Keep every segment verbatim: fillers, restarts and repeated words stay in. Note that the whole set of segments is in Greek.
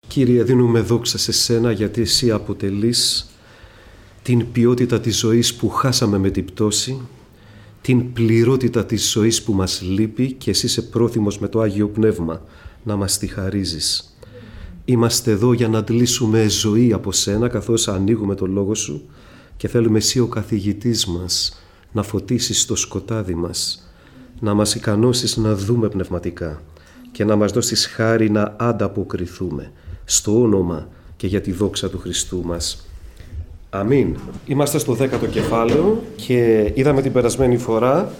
Κύριε, δίνουμε δόξα σε Σένα γιατί Εσύ αποτελείς την ποιότητα της ζωής που χάσαμε με την πτώση, την πληρότητα της ζωής που μας λείπει και Εσύ είσαι πρόθυμος με το Άγιο Πνεύμα να μας τη χαρίζεις. Είμαστε εδώ για να αντλήσουμε ζωή από Σένα καθώς ανοίγουμε το Λόγο Σου και θέλουμε Εσύ ο καθηγητής μας να φωτίσεις το σκοτάδι μας, να μας ικανώσεις να δούμε πνευματικά και να μας δώσεις χάρη να ανταποκριθούμε στο όνομα και για τη δόξα του Χριστού μας. Αμήν. Είμαστε στο δέκατο κεφάλαιο και είδαμε την περασμένη φορά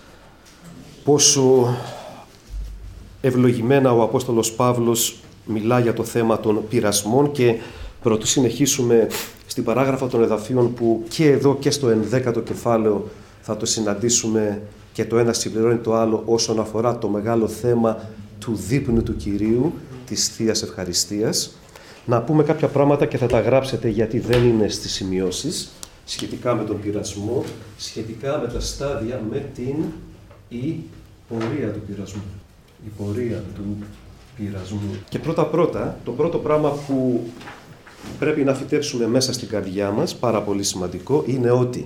πόσο ευλογημένα ο Απόστολος Παύλος μιλά για το θέμα των πειρασμών και πρωτού συνεχίσουμε στην παράγραφο των εδαφίων που και εδώ και στο ενδέκατο κεφάλαιο θα το συναντήσουμε και το ένα συμπληρώνει το άλλο όσον αφορά το μεγάλο θέμα του δείπνου του Κυρίου, της Θείας Ευχαριστίας. Να πούμε κάποια πράγματα και θα τα γράψετε γιατί δεν είναι στις σημειώσεις, σχετικά με τον πειρασμό, σχετικά με τα στάδια, με την η πορεία του πειρασμού. Η πορεία του πειρασμού. Και πρώτα-πρώτα, το πρώτο πράγμα που πρέπει να φυτέψουμε μέσα στην καρδιά μας, πάρα πολύ σημαντικό, είναι ότι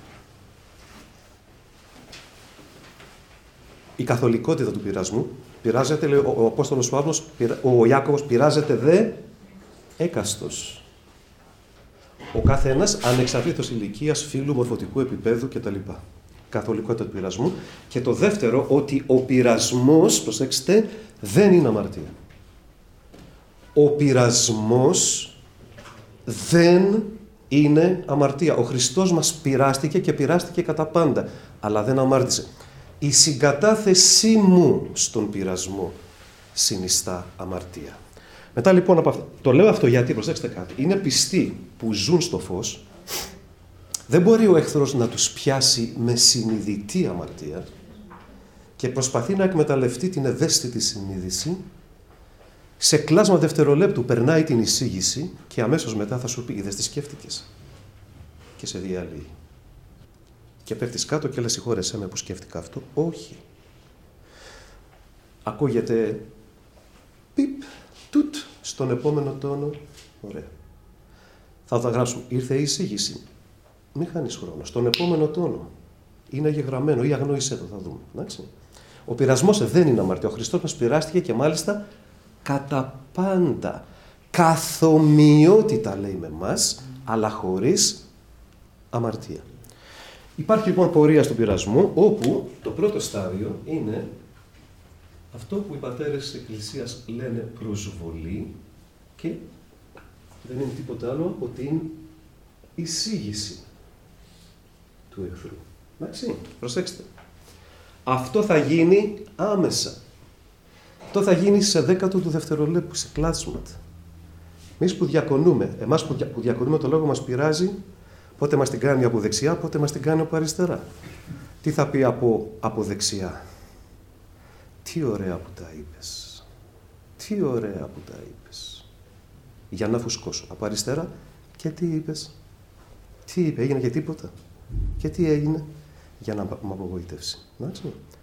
η καθολικότητα του πειρασμού πειράζεται, λέει ο Απόστολος Παύλος, ο Ιάκωβος, πειράζεται δε έκαστος. Ο καθένας ανεξαρτήτως ηλικίας, φύλου, μορφωτικού επίπεδου κτλ. Καθολικότητα του πειρασμού. Και το δεύτερο, ότι ο πειρασμός, προσέξτε, δεν είναι αμαρτία. Ο πειρασμός δεν είναι αμαρτία. Ο Χριστός μας πειράστηκε και πειράστηκε κατά πάντα, αλλά δεν αμάρτησε. Η συγκατάθεσή μου στον πειρασμό συνιστά αμαρτία. Μετά λοιπόν, από αυτό, το λέω αυτό γιατί, προσέξτε κάτι, είναι πιστοί που ζουν στο φως, δεν μπορεί ο εχθρός να τους πιάσει με συνειδητή αμαρτία και προσπαθεί να εκμεταλλευτεί την ευαίσθητη συνείδηση, σε κλάσμα δευτερολέπτου περνάει την εισήγηση και αμέσως μετά θα σου πει, είδες τι σκέφτηκες, και σε διαλύει. Και πέφτεις κάτω και λες, συγχώρεσέ με που σκέφτηκα αυτό. Όχι. Ακούγεται πιπ, τουτ, στον επόμενο τόνο. Ωραία. Θα τα γράψουμε. Ήρθε η εισήγηση. Μην χάνεις χρόνο. Στον επόμενο τόνο. Είναι γεγραμμένο ή αγνόησέ το, θα δούμε. Εντάξει. Ο πειρασμός δεν είναι αμαρτία. Ο Χριστός μας πειράστηκε και μάλιστα κατά πάντα. Καθομοιότητα λέει με εμάς, αλλά χωρίς αμαρτία. Υπάρχει λοιπόν πορεία στον πειρασμό, όπου το πρώτο στάδιο είναι αυτό που οι πατέρες της Εκκλησίας λένε προσβολή και δεν είναι τίποτα άλλο από την εισήγηση του εχθρού. Εντάξει, προσέξτε. Αυτό θα γίνει άμεσα. Αυτό θα γίνει σε δέκατο του δευτερολέπτου, σε κλάσματα. Εμείς που διακονούμε, εμάς που, δια, που διακονούμε το λόγο μας πειράζει, πότε μας την κάνει από δεξιά, πότε μας την κάνει από αριστερά. Τι θα πει από, από δεξιά. Τι ωραία που τα είπες. Τι ωραία που τα είπες. Για να φουσκώσω. Από αριστερά. Και τι είπες. Τι είπε, έγινε και τίποτα. Και τι έγινε. Για να με απογοητεύσει. Εντάξει.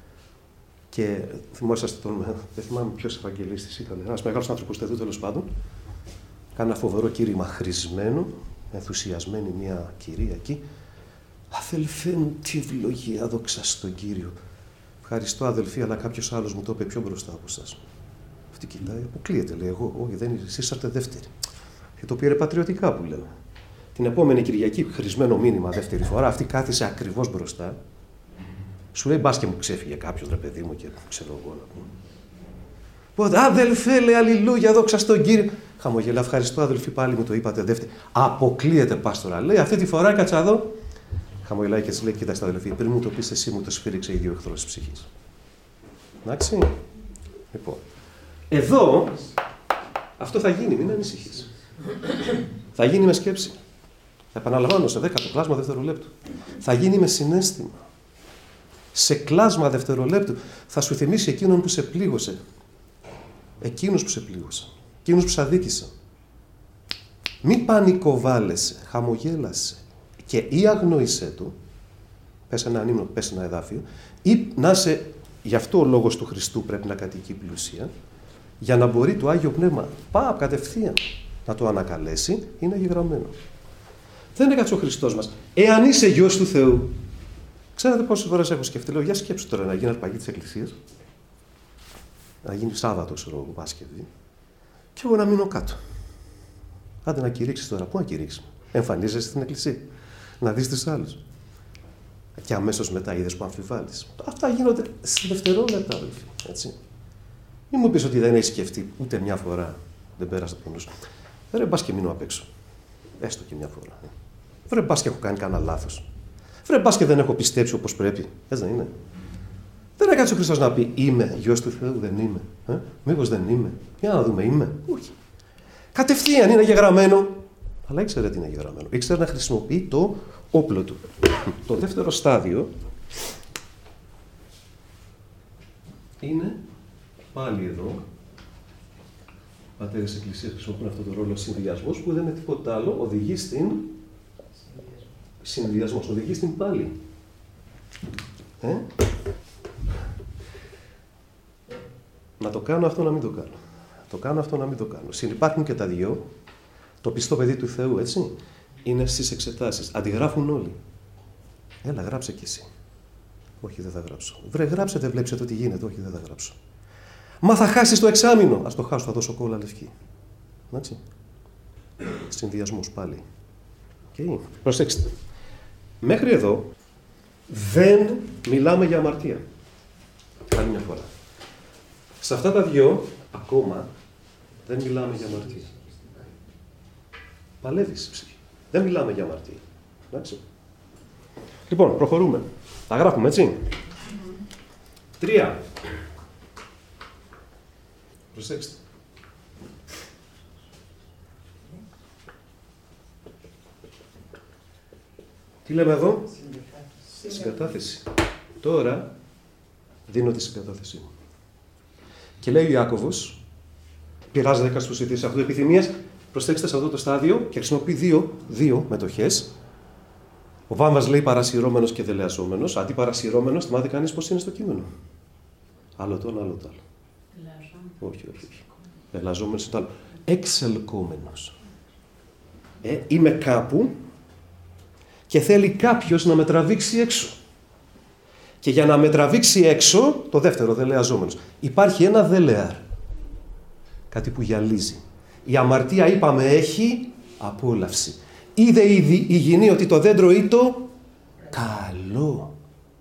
Και θυμόσαστε τον, δεν θυμάμαι ποιος Ευαγγελίστης ήταν. Ένας μεγάλος άνθρωπος του τέλος πάντων. Κάνει ένα φοβερό κήρυγμα χρησμένο. Ενθουσιασμένη μια κυρία εκεί. Αδελφέ μου, τι ευλογία, δόξα στον Κύριο. Ευχαριστώ αδελφή, αλλά κάποιος άλλος μου το είπε πιο μπροστά από εσάς. Αυτή κοιτάει, αποκλείεται, λέει εγώ. Όχι, δεν είναι, εσείς είσαστε δεύτερη. Και το πήρε πατριωτικά που λέμε. Την επόμενη Κυριακή, χρησμένο μήνυμα δεύτερη φορά, αυτή κάθισε ακριβώς μπροστά. Σου λέει, μπας και μου ξέφυγε κάποιος, ρε παιδί μου, και ξέρω εγώ να πούμε. Πότε, αδελφέ, λέει, αλληλούια, δόξα στον Κύριο. Χαμογελά, ευχαριστώ αδελφή, πάλι μου το είπατε δεύτερη. Αποκλείεται, πάστορα, λέει, αυτή τη φορά κάτσα εδώ. Χαμογελάει και της λέει, κοίταξε αδελφή, πριν μου το πεις εσύ, μου το σφύριξε ήδη ο εχθρός της ψυχής. Εντάξει. Λοιπόν, εδώ αυτό θα γίνει, μην ανησυχείς. Θα γίνει με σκέψη. Θα επαναλαμβάνω σε δέκατο κλάσμα δευτερολέπτου. Θα γίνει με συναίσθημα. Σε κλάσμα δευτερολέπτου θα σου θυμίσει εκείνον που σε πλήγωσε. Εκείνους που σε πλήγωσαν. Εκείνους που σε αδίκησαν. Μην πανικοβάλλεσαι, χαμογέλασε και ή αγνοήσέ του, πες ένα ανήμνο, πες ένα εδάφιο, ή να σε, γι' αυτό ο λόγος του Χριστού πρέπει να κατοικεί πλούσια, για να μπορεί το Άγιο Πνεύμα πάω κατευθείαν να το ανακαλέσει, είναι γεγραμμένο. Δεν έκατσε ο Χριστός μας. Εάν είσαι γιος του Θεού, ξέρετε πόσες φορές έχω σκεφτεί, λέω, για σκέψου τώρα να γίνει αρπαγή της Εκκλησίας, να γίνει Σάββατο, ξέρω εγώ, Πάσκευη, και εγώ να μείνω κάτω. Άντε να κηρύξεις τώρα. Πού να κηρύξεις? Εμφανίζεσαι στην Εκκλησία, να δεις τους άλλους. Και αμέσως μετά είδες που αμφιβάλλεις. Αυτά γίνονται σε δευτερόλεπτα, αδελφοί. Έτσι. Μην μου πεις ότι δεν έχεις σκεφτεί ούτε μια φορά, δεν πέρασε από νους. Ρε μπας και μείνω απ' έξω. Έστω και μια φορά. Βρε μπας και έχω κάνει κανένα λάθος. Βρε μπας και δεν έχω πιστέψει όπως πρέπει. Έτσι δεν είναι? Δεν έκατσε ο Χριστός να πει είμαι γιος του Θεού, δεν είμαι. Ε? Μήπως δεν είμαι? Για να δούμε, είμαι. Όχι. Κατευθείαν είναι γεγραμμένο. Αλλά ήξερε τι είναι γεγραμμένο. Ήξερε να χρησιμοποιεί το όπλο του. Το δεύτερο στάδιο είναι πάλι εδώ. Οι πατέρες της Εκκλησίας χρησιμοποιούν αυτό το ρόλο συνδυασμός, που δεν είναι τίποτα άλλο, οδηγεί στην συνδυασμός, οδηγεί στην πάλι. Ε? Να το κάνω αυτό, να μην το κάνω. Το κάνω αυτό, να μην το κάνω. Συνυπάρχουν και τα δυο. Το πιστό παιδί του Θεού, έτσι, είναι στις εξετάσεις. Αντιγράφουν όλοι. Έλα, γράψε κι εσύ. Όχι, δεν θα γράψω. Βρε, γράψε, δεν βλέπεις εδώ τι γίνεται. Όχι, δεν θα γράψω. Μα θα χάσεις το εξάμηνο. Ας το χάσω, θα δώσω κόλλα λευκή. Εντάξει. Συνδυασμός πάλι. Okay. Προσέξτε. Μέχρι εδώ δεν μιλάμε για αμαρτία. Άλλη μια φορά. Σε αυτά τα δυο ακόμα δεν μιλάμε για αμαρτία. Παλεύεις η ψυχή. Δεν μιλάμε για αμαρτία. Εντάξει. Λοιπόν, προχωρούμε. Τα γράφουμε, έτσι. Mm-hmm. Τρία. Προσέξτε. Τι λέμε εδώ? Συγκατάθεση. Τώρα δίνω τη συγκατάθεσή μου. Και λέει ο Ιάκωβος, πειράζει δέκα στους ηθείς αυτού επιθυμίας, προσέξτε σε αυτό το στάδιο και χρησιμοποιεί δύο, δύο μετοχές. Ο Βάμβας λέει παρασυρώμενος και δελεαζόμενος. Αντί παρασυρώμενος, θυμάται κανείς πώς είναι στο κείμενο? Άλλο το ένα, άλλο το άλλο. Όχι, όχι, όχι. Δελεαζόμενος είναι το άλλο. Εξελκόμενος. Ε, είμαι κάπου και θέλει κάποιος να με τραβήξει έξω. Και για να με τραβήξει έξω, το δεύτερο, δελεαζόμενος, υπάρχει ένα δελεάρ. Κάτι που γυαλίζει. Η αμαρτία, είπαμε, έχει απόλαυση. Είδε η, η γυνή ότι το δέντρο ήτο καλό.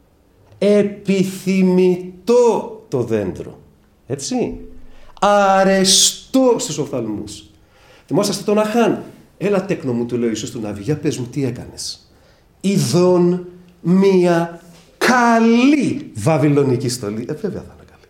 Επιθυμητό το δέντρο. Έτσι. Αρεστό στους οφθαλμούς. Θυμόσαστε τον Αχάν. Έλα τέκνο μου, του λέει ο Ιησούς του Ναβί, για πες μου τι έκανες. Ειδών μία καλή βαβυλωνική στολή. Ε, βέβαια θα είναι καλή.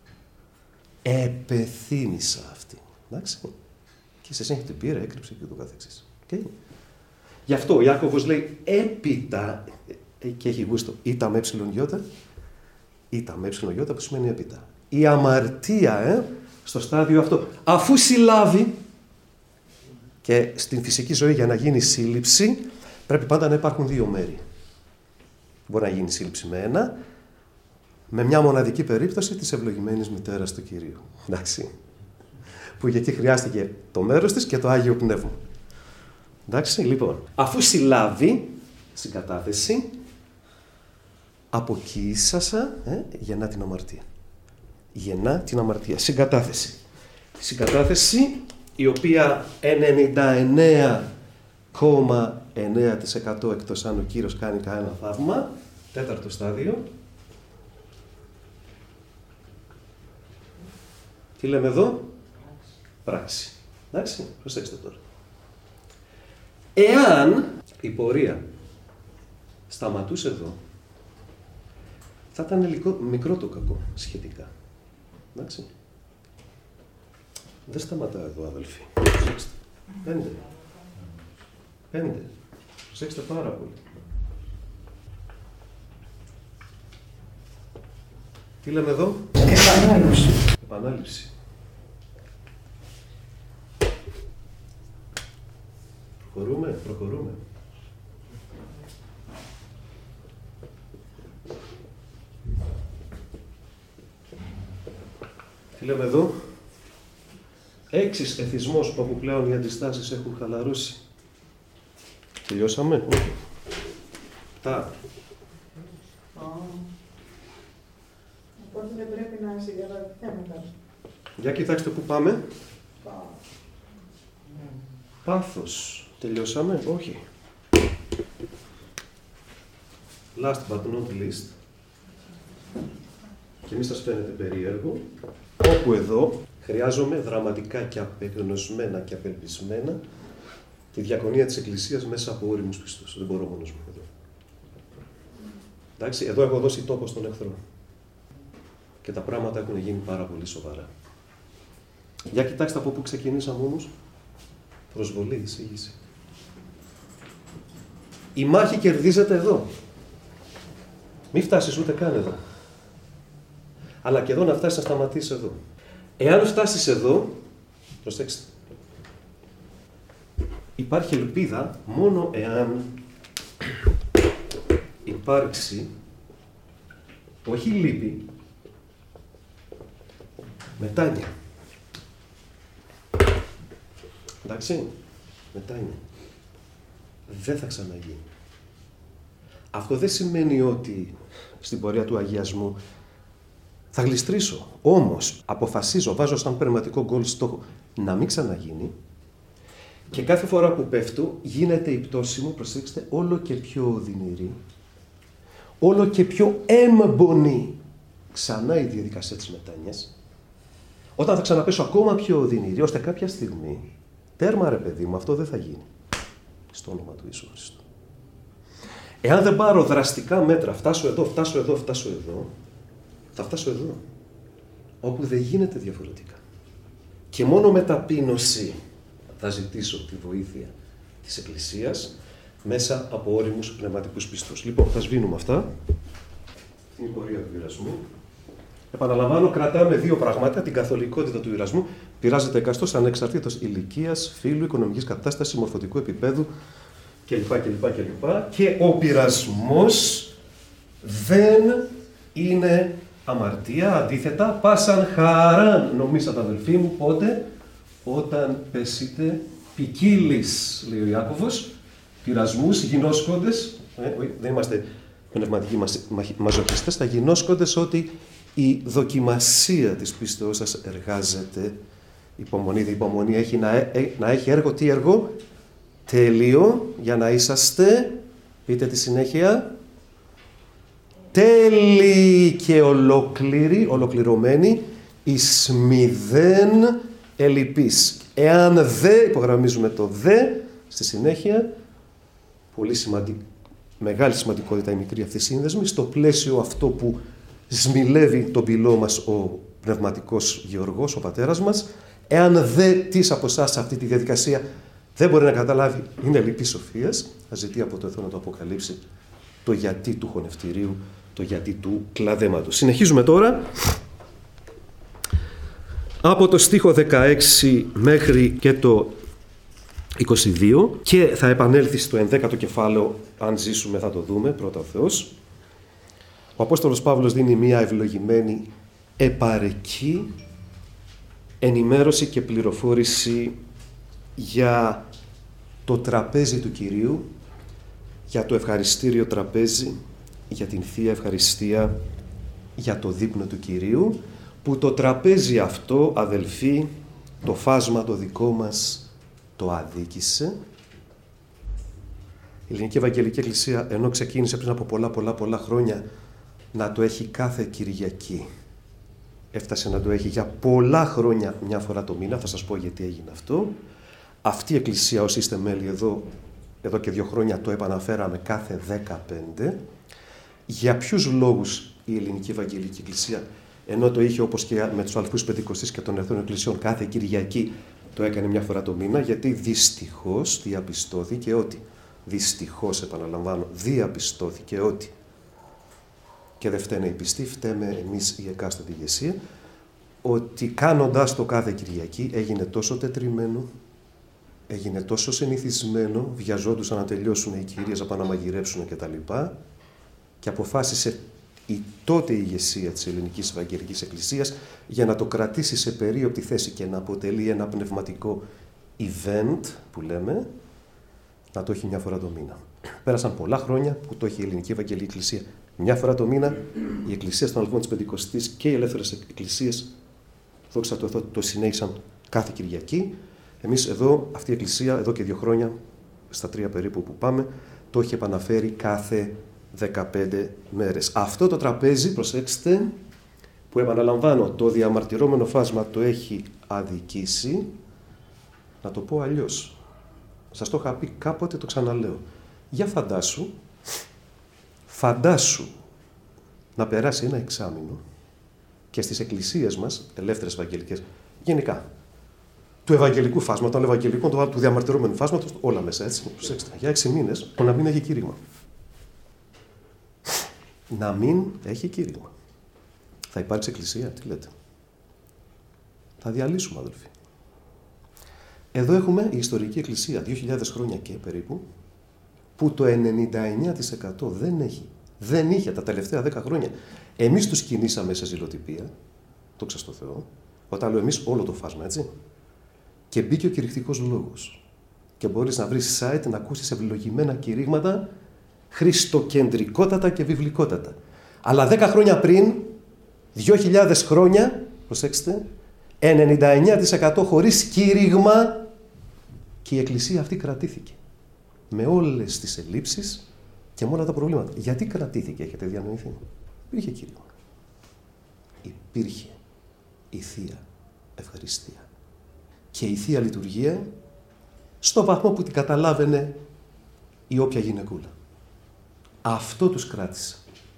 Επεθύμησα αυτή. Εντάξει. Και σε συνέχεια την πήρε, έκρυψε και το καθεξής. Okay. Γι' αυτό ο Ιάκωβος λέει έπειτα, και έχει γούστο, ήτα με έψιλον γιώτα, ήτα με έψιλον γιώτα που σημαίνει έπειτα. Η αμαρτία, ε, στο στάδιο αυτό, αφού συλλάβει, και στην φυσική ζωή για να γίνει σύλληψη, πρέπει πάντα να υπάρχουν δύο μέρη. Μπορεί να γίνει σύλληψη με ένα, με μια μοναδική περίπτωση της ευλογημένης μητέρας του Κυρίου. Εντάξει. Που εκεί χρειάστηκε το μέρος της και το Άγιο Πνεύμα. Εντάξει, λοιπόν. Αφού συλλάβει συγκατάθεση, αποκοίσασα, ε, γεννά την αμαρτία. Γεννά την αμαρτία. Συγκατάθεση. Συγκατάθεση η οποία ενενήντα εννέα κόμμα εννέα τοις εκατό εκτός αν ο Κύριος κάνει κανένα θαύμα. Τέταρτο στάδιο. Τι λέμε εδώ? Πράξη. Εντάξει, προσέξτε τώρα. Εάν η πορεία σταματούσε εδώ, θα ήταν λικό, μικρό το κακό σχετικά. Εντάξει. Δεν σταματά εδώ, αδελφοί. Προσέξτε. Πέντε. Πέντε. Προσέξτε πάρα πολύ. Τι λέμε εδώ? Επανάληψη. Επανάληψη. Προχωρούμε, προχωρούμε. Τι λέμε εδώ? Έξις εθισμός, όπου πλέον οι αντιστάσεις έχουν χαλαρώσει. Τελειώσαμε. Όχι. Τα. Οπότε δεν πρέπει να συγκατατιθέμεθα. Για κοιτάξτε πού πάμε. Πάθος. Τελειώσαμε. Όχι. Last but not least. Και μη σας φαίνεται περίεργο, όπου εδώ χρειάζομαι δραματικά και απεγνωσμένα και απελπισμένα τη διακονία της Εκκλησίας μέσα από όριμους πιστούς. Δεν μπορώ μόνος μου εδώ. Εντάξει, εδώ έχω δώσει τόπο στον εχθρό. Και τα πράγματα έχουν γίνει πάρα πολύ σοβαρά. Για κοιτάξτε από πού ξεκινήσαμε όμως. Προσβολή, εισήγηση. Η μάχη κερδίζεται εδώ. Μην φτάσεις ούτε καν εδώ. Αλλά και εδώ να φτάσεις να σταματήσεις εδώ. Εάν φτάσεις εδώ, προσέξτε, υπάρχει ελπίδα μόνο εάν υπάρξει, όχι λύπη, μετάνοια. Εντάξει, μετάνοια. Δεν θα ξαναγίνει. Αυτό δεν σημαίνει ότι στην πορεία του αγιασμού θα γλιστρήσω. Όμως αποφασίζω, βάζω σαν περματικό γκολ στόχο να μην ξαναγίνει και κάθε φορά που πέφτω γίνεται η πτώση μου, προσέξτε, όλο και πιο οδυνηρή, όλο και πιο έμπονη ξανά η διαδικασία της μετάνοιας, όταν θα ξαναπέσω ακόμα πιο οδυνηρή, ώστε κάποια στιγμή, τέρμα ρε παιδί μου, αυτό δεν θα γίνει. Στο όνομα του Ιησού Χριστού. Εάν δεν πάρω δραστικά μέτρα, φτάσω εδώ, φτάσω εδώ, φτάσω εδώ, θα φτάσω εδώ, όπου δεν γίνεται διαφορετικά. Και μόνο με ταπείνωση θα ζητήσω τη βοήθεια της Εκκλησίας μέσα από όριμους πνευματικούς πιστούς. Λοιπόν, θα σβήνουμε αυτά. Είναι η πορεία του πειρασμού. Επαναλαμβάνω, κρατάμε δύο πράγματα, την καθολικότητα του πειρασμού. Πειράζεται εκαστός ανεξαρτήτως ηλικίας, φύλου, οικονομικής κατάστασης, μορφωτικού επίπεδου κλπ. κλπ, κλπ. Και ο πειρασμός δεν είναι αμαρτία, αντίθετα, πάσαν χαράν, νομίσατε αδελφοί μου, πότε, όταν πέσετε ποικίλης, λέει ο Ιάκωβος, πειρασμούς, γινώσκοντες, ε, δεν είμαστε πνευματικοί μαζοχιστές, θα γινώσκοντες ότι η δοκιμασία της πίστεως σας εργάζεται. Υπομονή, η υπομονή έχει να, ε, να έχει έργο, τι έργο, τέλειο, για να είσαστε, πείτε τη συνέχεια, τέλειοι και ολόκληροι, ολοκληρωμένοι, εις μηδέν ελλειπείς. Εάν δε, υπογραμμίζουμε το δε, στη συνέχεια, πολύ σημαντική, μεγάλη σημαντικότητα η μικρή αυτή σύνδεσμη, στο πλαίσιο αυτό που σμιλεύει τον πυλό μας ο πνευματικός Γεωργός, ο πατέρας μας, εάν δε τις από εσάς σε αυτή τη διαδικασία δεν μπορεί να καταλάβει, είναι λυπή σοφίας, θα ζητεί από το Θεό να το αποκαλύψει το γιατί του χωνευτηρίου, το γιατί του κλαδέματος. Συνεχίζουμε τώρα από το στίχο δεκαέξι μέχρι και το είκοσι δύο και θα επανέλθει στο ενδέκατο κεφάλαιο, αν ζήσουμε θα το δούμε, πρώτα ο Θεός. Ο Απόστολος Παύλος δίνει μία ευλογημένη επαρκή ενημέρωση και πληροφόρηση για το τραπέζι του Κυρίου, για το ευχαριστήριο τραπέζι, για την Θεία Ευχαριστία, για το δείπνο του Κυρίου, που το τραπέζι αυτό, αδελφοί, το φάσμα το δικό μας το αδίκησε. Η Ελληνική Ευαγγελική Εκκλησία, ενώ ξεκίνησε πριν από πολλά πολλά πολλά χρόνια να το έχει κάθε Κυριακή, έφτασε να το έχει για πολλά χρόνια μια φορά το μήνα, θα σας πω γιατί έγινε αυτό. Αυτή η Εκκλησία, όσοι είστε μέλη εδώ, εδώ και δύο χρόνια το επαναφέραμε κάθε δεκαπέντε. Για ποιους λόγους η Ελληνική Ευαγγελική Εκκλησία, ενώ το είχε όπως και με τους αλφούς Πεντηκοστής και των Ερθρών Εκκλησιών κάθε Κυριακή, το έκανε μια φορά το μήνα, γιατί δυστυχώς διαπιστώθηκε ότι, δυστυχώς επαναλαμβάνω, διαπιστώθηκε ότι, και δεν φταίνε οι πιστοί, φταίμε εμείς η εκάστοτε ηγεσία, ότι κάνοντας το κάθε Κυριακή έγινε τόσο τετριμένο, έγινε τόσο συνηθισμένο, βιαζόντουσαν να τελειώσουν οι κυρίες, να πάνε να μαγειρέψουν κτλ. Και αποφάσισε η τότε ηγεσία της Ελληνικής Ευαγγελικής Εκκλησίας για να το κρατήσει σε περίοπτη θέση και να αποτελεί ένα πνευματικό event, που λέμε, να το έχει μια φορά το μήνα. Πέρασαν πολλά χρόνια που το έχει η Ελληνική Ευαγγελική Εκκλησία μια φορά το μήνα. Η Εκκλησία στον Αλβό της Πεντηκοστής και οι ελεύθερες εκκλησίες, δόξα τω Θεώ, το συνέχισαν κάθε Κυριακή. Εμείς εδώ, αυτή η Εκκλησία, εδώ και δύο χρόνια, στα τρία περίπου που πάμε, το έχει επαναφέρει κάθε δεκαπέντε μέρες. Αυτό το τραπέζι, προσέξτε, που επαναλαμβάνω, το διαμαρτυρόμενο φάσμα το έχει αδικήσει, να το πω αλλιώς. Σας το είχα πει κάποτε, το ξαναλέω. Για φαντάσου, φαντάσου να περάσει ένα εξάμηνο και στις εκκλησίες μας, ελεύθερες ευαγγελικές, γενικά, του ευαγγελικού φάσματος, των ευαγγελικών, του διαμαρτυρόμενου φάσματος, όλα μέσα έτσι, προσέξτε, για έξι μήνες, να μην έχει κήρυγμα. Να μην έχει κήρυγμα. Θα υπάρξει εκκλησία, τι λέτε. Θα διαλύσουμε, αδελφοί. Εδώ έχουμε η ιστορική εκκλησία, δύο χιλιάδες χρόνια και περίπου, που το ενενήντα εννέα τοις εκατό δεν έχει. Δεν είχε τα τελευταία δέκα χρόνια. Εμείς τους κινήσαμε σε ζηλοτυπία, δόξα τω Θεώ, όταν λέω εμείς όλο το φάσμα, έτσι. Και μπήκε ο κηρυκτικός λόγος. Και μπορείς να βρεις site να ακούσεις ευλογημένα κηρύγματα, χριστοκεντρικότατα και βιβλικότατα. Αλλά δέκα χρόνια πριν, δύο χιλιάδες χρόνια, προσέξτε, ενενήντα εννέα τοις εκατό χωρίς κήρυγμα, και η εκκλησία αυτή κρατήθηκε. Με όλες τις ελλείψεις και με όλα τα προβλήματα. Γιατί κρατήθηκε, έχετε διανοηθεί? Υπήρχε κήρυγμα. Υπήρχε η Θεία Ευχαριστία. Και η Θεία Λειτουργία στο βαθμό που την καταλάβαινε η όποια γυναικούλα. Αυτό τους κράτησε.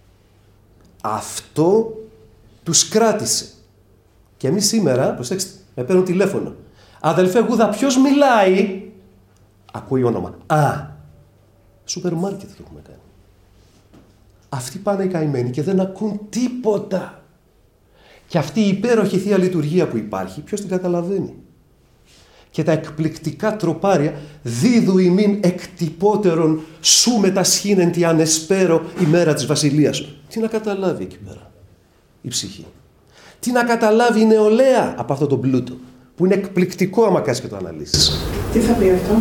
Αυτό τους κράτησε. Και εμείς σήμερα, προσέξτε, με παίρνουν τηλέφωνο. Αδελφέ Γούδα, ποιος μιλάει? Ακούει όνομα. Α, σούπερ μάρκετ το έχουμε κάνει. Αυτοί πάνε οι καημένοι και δεν ακούν τίποτα. Και αυτή η υπέροχη Θεία Λειτουργία που υπάρχει, ποιος την καταλαβαίνει? Και τα εκπληκτικά τροπάρια δίδου ημίν εκτυπώτερον σου μετασχήνεν τι ανεσπέρω ημέρα της βασιλείας σου. Τι να καταλάβει εκεί πέρα η ψυχή? Τι να καταλάβει η νεολαία από αυτό το πλούτο, που είναι εκπληκτικό άμα κάνεις και το αναλύσεις? Τι θα πει αυτό?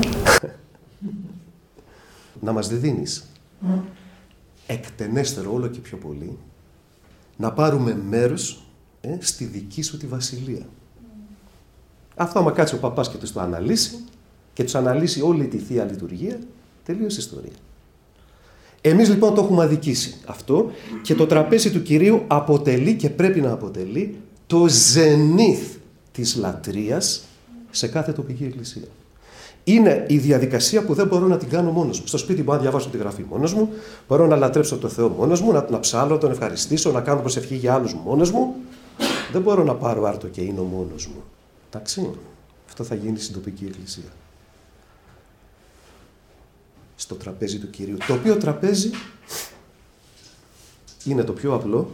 Να μας δίνεις mm. εκτενέστερο όλο και πιο πολύ, να πάρουμε μέρος ε, στη δική σου τη βασιλεία. Mm. Αυτό άμα κάτσει ο παπάς και τους το αναλύσει και τους αναλύσει όλη τη Θεία Λειτουργία, τελείωσε η ιστορία. Εμείς λοιπόν το έχουμε αδικήσει αυτό και το τραπέζι του Κυρίου αποτελεί και πρέπει να αποτελεί το ζενήθ της λατρείας σε κάθε τοπική εκκλησία. Είναι η διαδικασία που δεν μπορώ να την κάνω μόνος μου. Στο σπίτι μπορώ να διαβάσω τη γραφή μόνος μου, μπορώ να λατρέψω τον Θεό μόνος μου, να, να ψάλω, να τον ευχαριστήσω, να κάνω προσευχή για άλλους μόνος μου. Δεν μπορώ να πάρω άρτο και ίνο μόνος μου. Εντάξει, αυτό θα γίνει στην τοπική εκκλησία. Στο τραπέζι του Κυρίου. Το οποίο τραπέζι είναι το πιο απλό,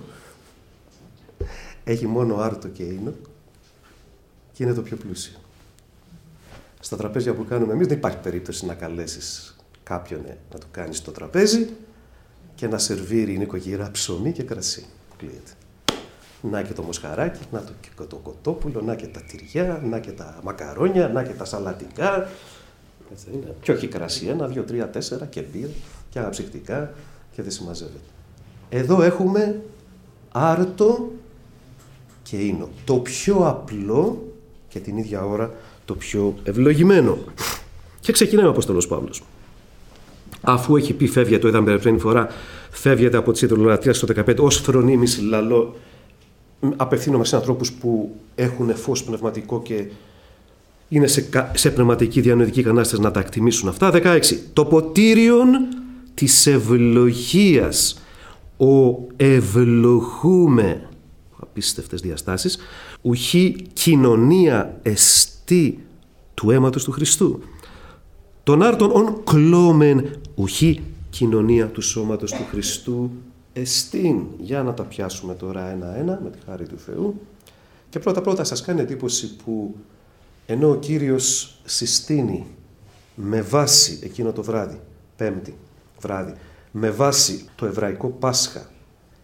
έχει μόνο άρτο και ίνο και είναι το πιο πλούσιο. Στα τραπέζια που κάνουμε εμείς δεν υπάρχει περίπτωση να καλέσεις κάποιον ε, να το κάνεις στο τραπέζι και να σερβίρει νοικογυρά ψωμί και κρασί. Κλείεται. Να και το μοσχαράκι, να το, και το κοτόπουλο, να και τα τυριά, να και τα μακαρόνια, να και τα σαλατικά. Έτσι είναι. Και όχι κρασί, ένα, δύο, τρία, τέσσερα και μπύρ και αναψυκτικά και δεν συμμαζεύεται. Εδώ έχουμε άρτο και ίνο. Το πιο απλό και την ίδια ώρα το πιο ευλογημένο. Και ξεκινάει ο Απόστολος Παύλος. Αφού έχει πει, φεύγει, το είδαμε την φορά, φεύγεται από τις ιδωλολατρίες στο δεκαπέντε, ως φρονίμηση λαλό, απευθύνομαι σε ανθρώπους που έχουν φως πνευματικό και είναι σε, σε πνευματική διανοητική κατάσταση να τα εκτιμήσουν αυτά. δεκαέξι. Το ποτήριον της ευλογίας, ο ευλογούμε, απίστευτες διαστάσεις, ουχή κοινωνία εστί του αίματος του Χριστού. Τον άρτον ον κλώμεν ουχή κοινωνία του σώματος του Χριστού εστίν. Για να τα πιάσουμε τώρα ένα-ένα με τη χάρη του Θεού. Και πρώτα-πρώτα σας κάνει εντύπωση που ενώ ο Κύριος συστήνει με βάση εκείνο το βράδυ, πέμπτη βράδυ, με βάση το εβραϊκό Πάσχα,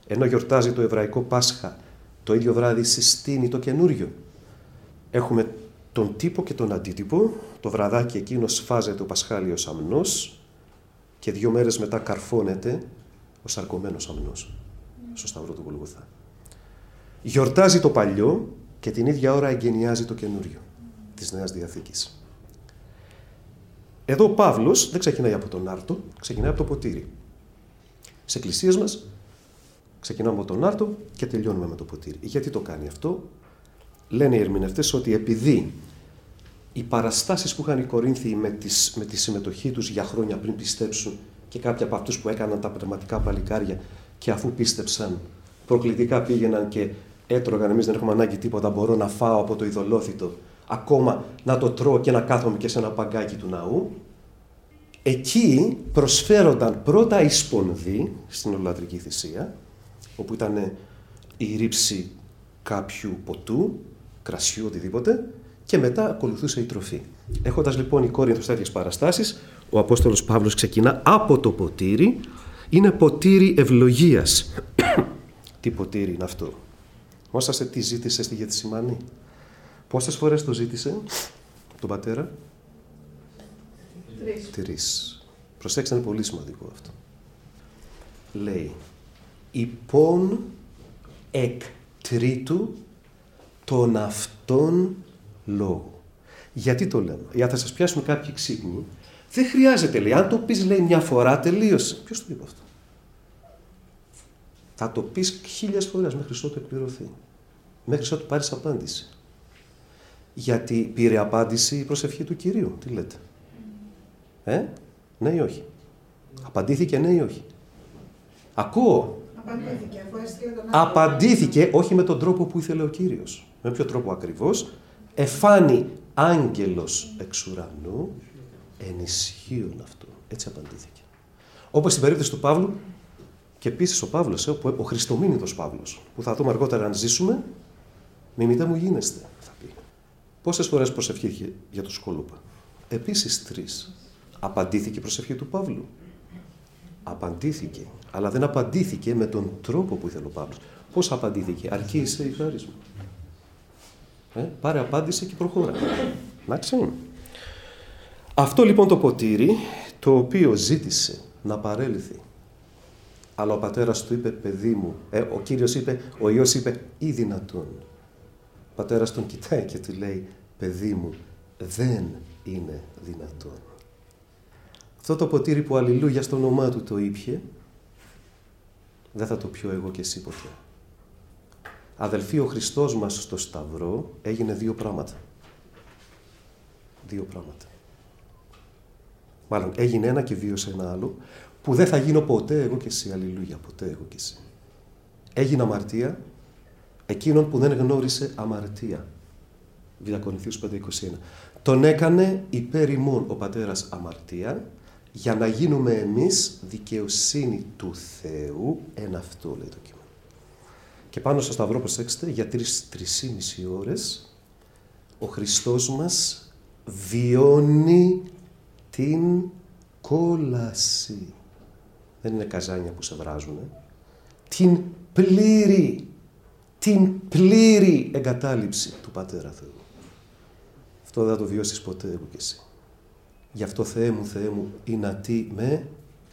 Ενώ γιορτάζει το εβραϊκό Πάσχα, το ίδιο βράδυ συστήνει το καινούριο. Έχουμε τον τύπο και τον αντίτυπο. Το βραδάκι εκείνο σφάζεται ο πασχάλιος αμνός και δύο μέρες μετά καρφώνεται ο σαρκωμένος αμνός στο σταυρό του Γολγοθά. Γιορτάζει το παλιό και την ίδια ώρα εγκαινιάζει το καινούριο της Νέας Διαθήκης. Εδώ ο Παύλος δεν ξεκινάει από τον άρτο, ξεκινάει από το ποτήρι. Στις εκκλησίες μας ξεκινάμε από τον άρτο και τελειώνουμε με το ποτήρι. Γιατί το κάνει αυτό? Λένε οι ερμηνευτές ότι επειδή οι παραστάσεις που είχαν οι Κορίνθιοι με, τις, με τη συμμετοχή τους για χρόνια πριν πιστέψουν και κάποιοι από αυτούς που έκαναν τα πνευματικά παλικάρια και αφού πίστεψαν προκλητικά πήγαιναν και έτρωγαν, εμείς δεν έχουμε ανάγκη τίποτα, μπορώ να φάω από το ειδωλόθυτο, ακόμα να το τρώω και να κάθομαι και σε ένα παγκάκι του ναού. Εκεί προσφέρονταν πρώτα η σπονδή στην ολολατρική θυσία, όπου ήταν η ρήψη κάποιου ποτού, κρασιού, οτιδήποτε, και μετά ακολουθούσε η τροφή. Έχοντας λοιπόν η Κόρινθος τέτοιες παραστάσεις, ο Απόστολος Παύλος ξεκινά από το ποτήρι. Είναι ποτήρι ευλογίας. Τι ποτήρι είναι αυτό? Όσασε τι ζήτησε στη Γεθσιμανή? Πόσες φορές το ζήτησε τον πατέρα? Τρεις. Τρεις. Προσέξτε, είναι πολύ σημαντικό αυτό. Λέει, υπόν εκ τρίτου των αυτών λόγου. Γιατί το λέμε? Για να σας πιάσουν κάποιοι ξύπνοι. Δεν χρειάζεται, λέει. Αν το πεις, λέει, μια φορά, τελείωσε. Ποιος το είπε αυτό? Θα το πεις χίλιες φορές μέχρι ότου εκπληρωθεί. Μέχρι ότου πάρεις απάντηση. Γιατί πήρε απάντηση η προσευχή του Κυρίου. Τι λέτε? Ε, ναι ή όχι? Απαντήθηκε ναι ή όχι? Ακούω. Απαντήθηκε, αφού έστειλε τον Απαντήθηκε, όχι με τον τρόπο που ήθελε ο Κύριος. Με ποιο τρόπο ακριβώς? Εφάνει άγγελος εξ ουρανού, ενισχύουν αυτό. Έτσι απαντήθηκε. Όπως στην περίπτωση του Παύλου, και επίσης ο Παύλος, ο, ο Χριστομήνητος Παύλος, που θα δούμε αργότερα αν ζήσουμε, μιμητέ μου γίνεστε, θα πει. Πόσες φορές προσευχήθηκε για τους Σκολούπα? Επίσης τρεις. Απαντήθηκε η προσευχή του Παύλου? Απαντήθηκε. Αλλά δεν απαντήθηκε με τον τρόπο που ήθελε ο Παύλος. Πώς απαντήθηκε? Αρκεί είσαι η χάρις μου. Ε, πάρε απάντηση και προχώρα. Εντάξει. Αυτό λοιπόν το ποτήρι, το οποίο ζήτησε να παρέλθει. Αλλά ο πατέρας του είπε, παιδί μου, ε, ο Κύριος είπε, ο Υιός είπε, ή δυνατόν. Ο πατέρας τον κοιτάει και του λέει, παιδί μου, δεν είναι δυνατόν. Αυτό το ποτήρι που αλληλούια στο όνομά του το ήπιε, δεν θα το πιω εγώ και εσύ ποτέ. Αδελφοί, ο Χριστός μας στο Σταυρό έγινε δύο πράγματα. Δύο πράγματα. Μάλλον έγινε ένα και βίωσε ένα άλλο, που δεν θα γίνω ποτέ εγώ και εσύ, αλληλούια, ποτέ εγώ και εσύ. Έγινε αμαρτία εκείνον που δεν γνώρισε αμαρτία. Β' Κορινθίους πέντε είκοσι ένα. Τον έκανε υπέρ ημών ο πατέρας αμαρτία, για να γίνουμε εμείς δικαιοσύνη του Θεού εν αυτό, λέει το κείμενο. Και πάνω στο Σταυρό, προσέξτε, για τρεις, τρισήμιση ώρες ο Χριστός μας βιώνει την κόλαση. Δεν είναι καζάνια που σε βράζουνε. Την πλήρη, την πλήρη εγκατάλειψη του Πατέρα Θεού. Αυτό δεν θα το βιώσεις ποτέ εγώ και εσύ. Γι' αυτό, Θεέ μου, Θεέ μου, είναι τι με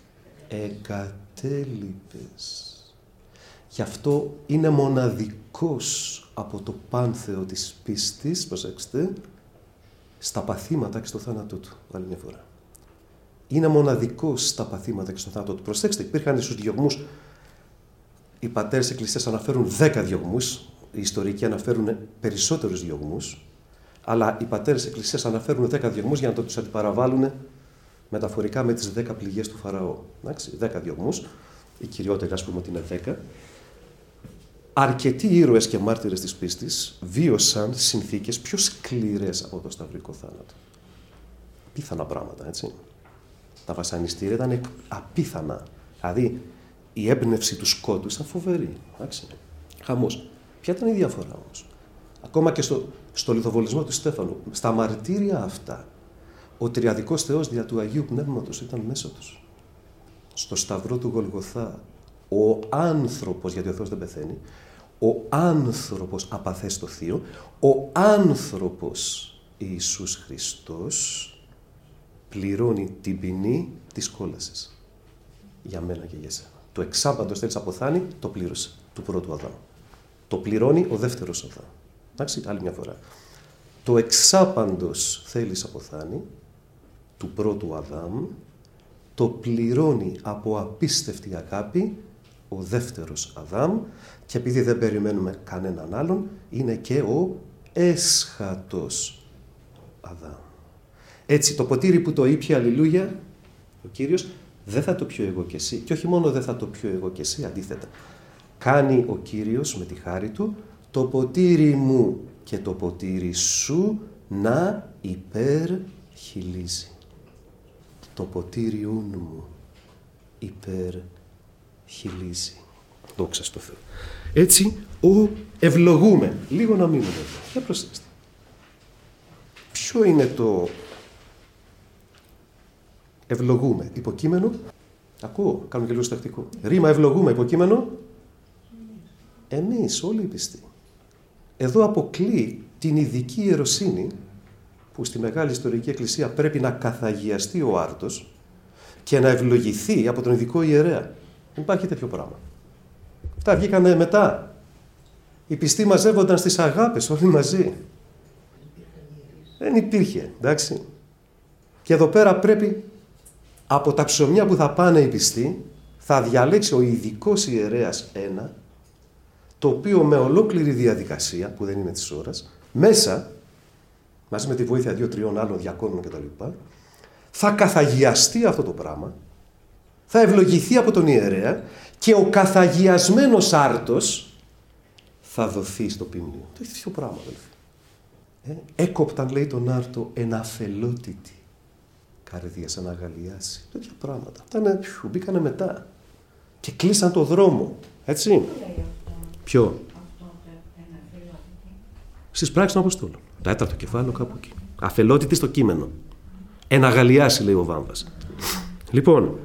εγκατέλειπες. Γι' αυτό είναι μοναδικός από το πάνθεο της πίστης, προσέξτε, στα παθήματα και στο θάνατό του. Άλλη μια φορά. Είναι μοναδικός στα παθήματα και στο θάνατό του. Προσέξτε, υπήρχαν στους διωγμούς, οι πατέρες της Εκκλησίας αναφέρουν δέκα διωγμούς, οι ιστορικοί αναφέρουν περισσότερους διωγμούς, αλλά οι πατέρες της Εκκλησίας αναφέρουν δέκα διωγμούς για να το τους αντιπαραβάλουν μεταφορικά με τις δέκα πληγές του Φαραώ. Εντάξει, δέκα διωγμούς, οι κυριότεροι ας πούμε ότι είναι δέκα. Αρκετοί ήρωες και μάρτυρες της πίστης βίωσαν συνθήκες πιο σκληρές από το σταυρικό θάνατο. Απίθανα πράγματα, έτσι. Τα βασανιστήρια ήταν απίθανα. Δηλαδή, η έμπνευση του σκότου ήταν φοβερή. Εντάξει. Χαμός. Ποια ήταν η διαφορά όμως? Ακόμα και στο, στο λιθοβολισμό του Στέφανου, στα μαρτύρια αυτά, ο τριαδικός Θεός δια του Αγίου Πνεύματος ήταν μέσα τους. Στο σταυρό του Γολγοθά, Ο άνθρωπος, γιατί ο Θεός δεν πεθαίνει, ο άνθρωπος απαθές στο Θείο, ο άνθρωπος Ιησούς Χριστός πληρώνει την ποινή της κόλασης. Για μένα και για εσένα. Το εξάπαντος θέλεις αποθάνει, το πλήρωσε, του πρώτου Αδάμ. Το πληρώνει ο δεύτερος Αδάμ. Εντάξει, άλλη μια φορά. Το εξάπαντος θέλεις αποθάνει, του πρώτου Αδάμ, το πληρώνει από απίστευτη αγάπη ο δεύτερος Αδάμ, και επειδή δεν περιμένουμε κανέναν άλλον, είναι και ο έσχατος Αδάμ. Έτσι, το ποτήρι που το ήπια, αλληλούια, ο Κύριος, δεν θα το πιω εγώ και εσύ. Και όχι μόνο δεν θα το πιω εγώ και εσύ, αντίθετα. Κάνει ο Κύριος με τη χάρη του το ποτήρι μου και το ποτήρι σου να υπερχιλίζει. Το ποτήριον μου υπερχιλίζει. Δόξα στο Θεό. Έτσι, ο ευλογούμε. Λίγο να μείνουμε εδώ. Για προσέξτε. Ποιο είναι το ευλογούμε? Υποκείμενο. Ακούω, κάνω και λίγο στακτικό. Ρήμα ευλογούμε, υποκείμενο. Εμείς, όλοι οι πιστοί. Εδώ αποκλεί την ειδική ιεροσύνη που στη Μεγάλη Ιστορική Εκκλησία πρέπει να καθαγιαστεί ο άρτος και να ευλογηθεί από τον ειδικό ιερέα. Δεν υπάρχει τέτοιο πράγμα. Αυτά βγήκανε μετά. Οι πιστοί μαζεύονταν στις αγάπες όλοι μαζί. Δεν υπήρχε, εντάξει. Και εδώ πέρα πρέπει από τα ψωμιά που θα πάνε οι πιστοί θα διαλέξει ο ειδικός ιερέας ένα, το οποίο με ολόκληρη διαδικασία, που δεν είναι της ώρας, μέσα, μαζί με τη βοήθεια δύο-τριών άλλων διακόνων κτλ., θα καθαγιαστεί αυτό το πράγμα, θα ευλογηθεί από τον ιερέα και ο καθαγιασμένος άρτος θα δοθεί στο ποιμνίο. Το έχει τέτοιο πράγμα, αδελφοί. Ε, έκοπταν, λέει, τον άρτο εν αφελότητη καρδία, σαν να αγαλιάσει. Τέτοια πράγματα. Ήτανε, πιου, μπήκανε μετά και κλείσαν το δρόμο. Έτσι. Ποιο? Στις πράξεις των Αποστόλων. Τέταρτο κεφάλαιο, κάπου εκεί. Αφελότητη στο κείμενο. Εν αγαλιάσει, λέει ο Βάμβας. Λοιπόν,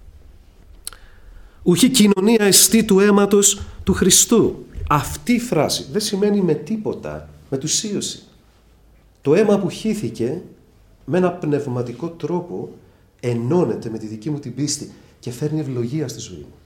ουχή κοινωνία εστί του αίματος του Χριστού. Αυτή η φράση δεν σημαίνει με τίποτα μετουσίωση. Το αίμα που χύθηκε με ένα πνευματικό τρόπο ενώνεται με τη δική μου την πίστη και φέρνει ευλογία στη ζωή μου.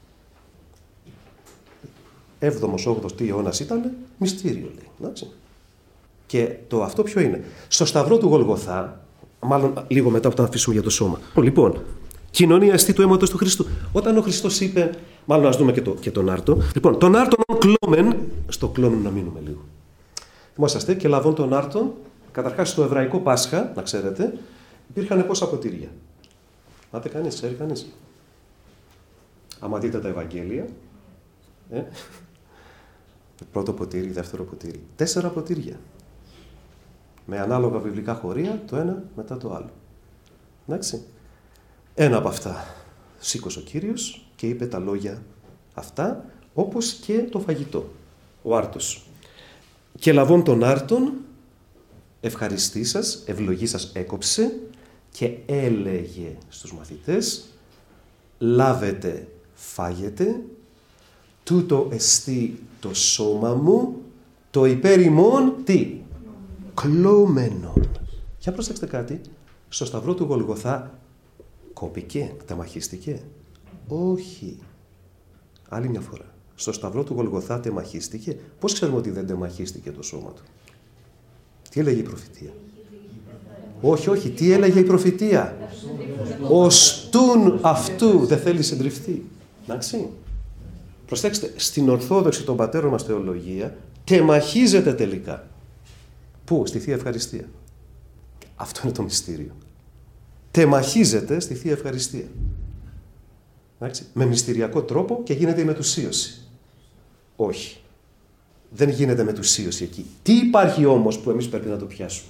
Έβδομος, όγδοος, τι αιώνας ήταν, μυστήριο λέει. Εντάξει. Και το αυτό ποιο είναι? Στο σταυρό του Γολγοθά, μάλλον λίγο μετά που το αφήσουμε για το σώμα. Λοιπόν, κοινωνία εστί του αίματος του Χριστού. Όταν ο Χριστός είπε, μάλλον ας δούμε και, το, και τον άρτο. Λοιπόν, τον άρτον κλόμεν, στο κλόμεν να μείνουμε λίγο. Θυμόσαστε, και λαβών τον άρτον, καταρχάς στο εβραϊκό Πάσχα, να ξέρετε, υπήρχαν πόσα ποτήρια. Μάτε κανείς, ξέρει κανείς? Άμα δείτε τα Ευαγγέλια, ε, πρώτο ποτήρι, δεύτερο ποτήρι, τέσσερα ποτήρια. Με ανάλογα βιβλικά χωρία, το ένα μετά το άλλο. Εντάξει. Ένα από αυτά σήκωσε ο Κύριος και είπε τα λόγια αυτά, όπως και το φαγητό, ο άρτος. Και λαβών τον άρτον, ευχαριστή σας, ευλογή σας έκοψε και έλεγε στους μαθητές, λάβετε, φάγετε, τούτο εστί το σώμα μου, το υπέρ ημών, τι? Κλώμενον. Για προσέξτε κάτι, στο σταυρό του Γολγοθά κόπηκε, τεμαχίστηκε? Όχι. Άλλη μια φορά. Στο σταυρό του Γολγοθά τεμαχίστηκε. Πώς ξέρουμε ότι δεν τεμαχίστηκε το σώμα του? Τι έλεγε η προφητεία? Όχι, όχι. Τι έλεγε η προφητεία? Ο στούν αυτού δεν θέλει συντριφθεί. Εντάξει. Προσέξτε, στην Ορθόδοξη των πατέρων μας θεολογία τεμαχίζεται τελικά. Πού? Στη Θεία Ευχαριστία. Αυτό είναι το μυστήριο. Τεμαχίζεται στη Θεία Ευχαριστία. Εντάξει. Με μυστηριακό τρόπο και γίνεται η μετουσίωση. Όχι. Δεν γίνεται μετουσίωση εκεί. Τι υπάρχει όμως που εμείς πρέπει να το πιάσουμε?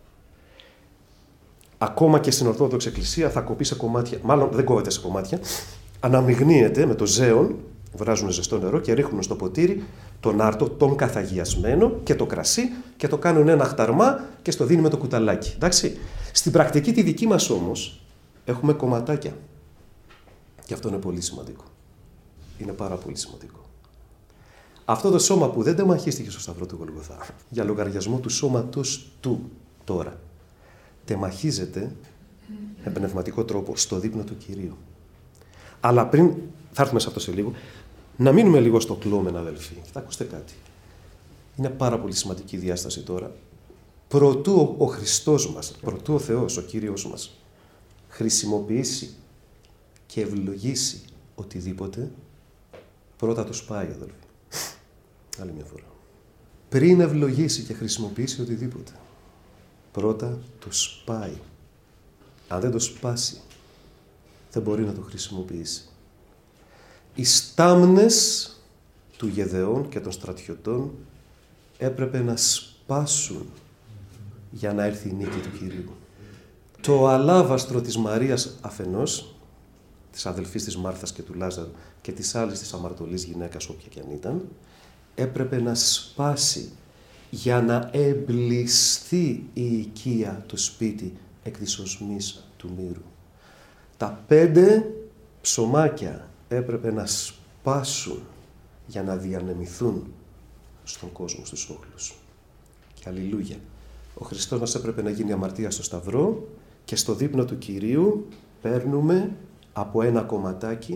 Ακόμα και στην Ορθόδοξη Εκκλησία θα κοπεί σε κομμάτια, μάλλον δεν κόβεται σε κομμάτια, αναμειγνύεται με το ζέον, βράζουν ζεστό νερό και ρίχνουν στο ποτήρι τον άρτο, τον καθαγιασμένο και το κρασί και το κάνουν ένα χταρμά και στο δίνει με το κουταλάκι. Εντάξει. Στην πρακτική τη δική μας όμως έχουμε κομματάκια. Και αυτό είναι πολύ σημαντικό. Είναι πάρα πολύ σημαντικό. Αυτό το σώμα που δεν τεμαχίστηκε στο σταυρό του Γολγοθά, για λογαριασμό του σώματος του τώρα, τεμαχίζεται με πνευματικό τρόπο στο δείπνο του Κυρίου. Αλλά πριν, θα έρθουμε σε αυτό σε λίγο, να μείνουμε λίγο στο κλώμεν, αδελφοί. Θα ακούσετε κάτι. Είναι πάρα πολύ σημαντική διάσταση τώρα. Προτού ο Χριστός μας, προτού ο Θεός, ο Κύριος μας, χρησιμοποιήσει και ευλογήσει οτιδήποτε, πρώτα το σπάει, αδελφοί. Άλλη μια φορά. Πριν ευλογήσει και χρησιμοποιήσει οτιδήποτε, πρώτα το σπάει. Αν δεν το σπάσει, δεν μπορεί να το χρησιμοποιήσει. Οι στάμνες του Γεδεών και των στρατιωτών έπρεπε να σπάσουν για να έρθει η νίκη του Κυρίου. Το αλάβαστρο της Μαρίας αφενός, της αδελφής της Μάρθας και του Λάζαρου και της άλλης της αμαρτωλής γυναίκας, όποια και αν ήταν, έπρεπε να σπάσει για να εμπληστεί η οικία, το σπίτι, εκ της οσμής του μύρου. Τα πέντε ψωμάκια έπρεπε να σπάσουν για να διανεμηθούν στον κόσμο, στους όχλους. Και αλληλούια. Ο Χριστός μας έπρεπε να γίνει αμαρτία στο σταυρό και στο δείπνο του Κυρίου παίρνουμε από ένα κομματάκι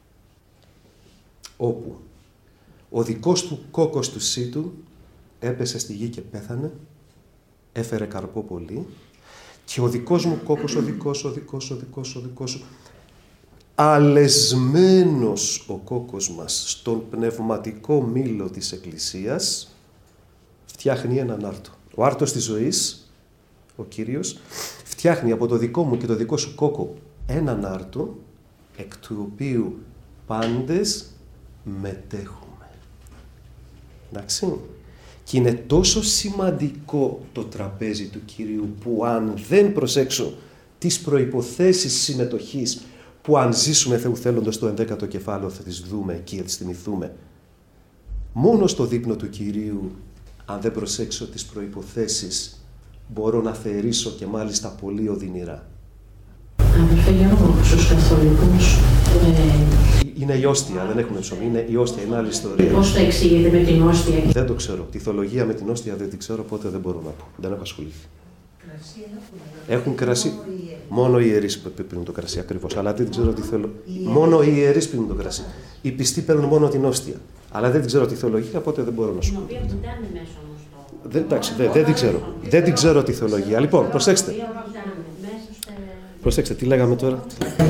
όπου ο δικός του κόκκος του σύτου έπεσε στη γη και πέθανε, έφερε καρπό πολύ και ο δικός μου κόκκος, ο δικός, ο δικός, ο δικός, ο δικός σου, αλεσμένος ο κόκκος μας στον πνευματικό μήλο της Εκκλησίας, φτιάχνει έναν άρτο. Ο άρτος της ζωής, ο Κύριος, φτιάχνει από το δικό μου και το δικό σου κόκκο έναν άρτο, εκ του οποίου πάντες μετέχουμε. Εντάξει. Και είναι τόσο σημαντικό το τραπέζι του Κυρίου που αν δεν προσέξω τις προϋποθέσεις συμμετοχής που αν ζήσουμε Θεού θέλοντας το ενδέκατο κεφάλαιο θα τις δούμε εκεί, θα τις θυμηθούμε. Μόνο στο δείπνο του Κυρίου, αν δεν προσέξω τις προϋποθέσεις, μπορώ να θερήσω και μάλιστα πολύ οδυνηρά. Αδελφέ, για να δούμε στους καθολικούς. Είναι η όστια, δεν έχουμε ψωμί, είναι η όστια, είναι άλλη ιστορία. Πώς θα εξηγείτε με την όστια? Δεν το ξέρω. Τη θεολογία με την όστια δεν την ξέρω, οπότε δεν μπορώ να πω. Δεν έχω ασχοληθεί. Κρασί έχουν κρασί. Μόνο οι ιερείς πίνουν το κρασί, ακριβώς. Αλλά δεν ξέρω τι θέλω. Μόνο οι ιερείς πίνουν το κρασί. Οι πιστοί παίρνουν μόνο την όστια. Αλλά δεν ξέρω τη θεολογία, οπότε δεν μπορώ να σου πω. Την οποία βουτάνε μέσα όμως το. Δεν, εντάξει, δεν, δεν την ξέρω. Δεν την ξέρω τη θεολογία. Λοιπόν, προσέξτε. Προσέξτε, τι λέγαμε τώρα.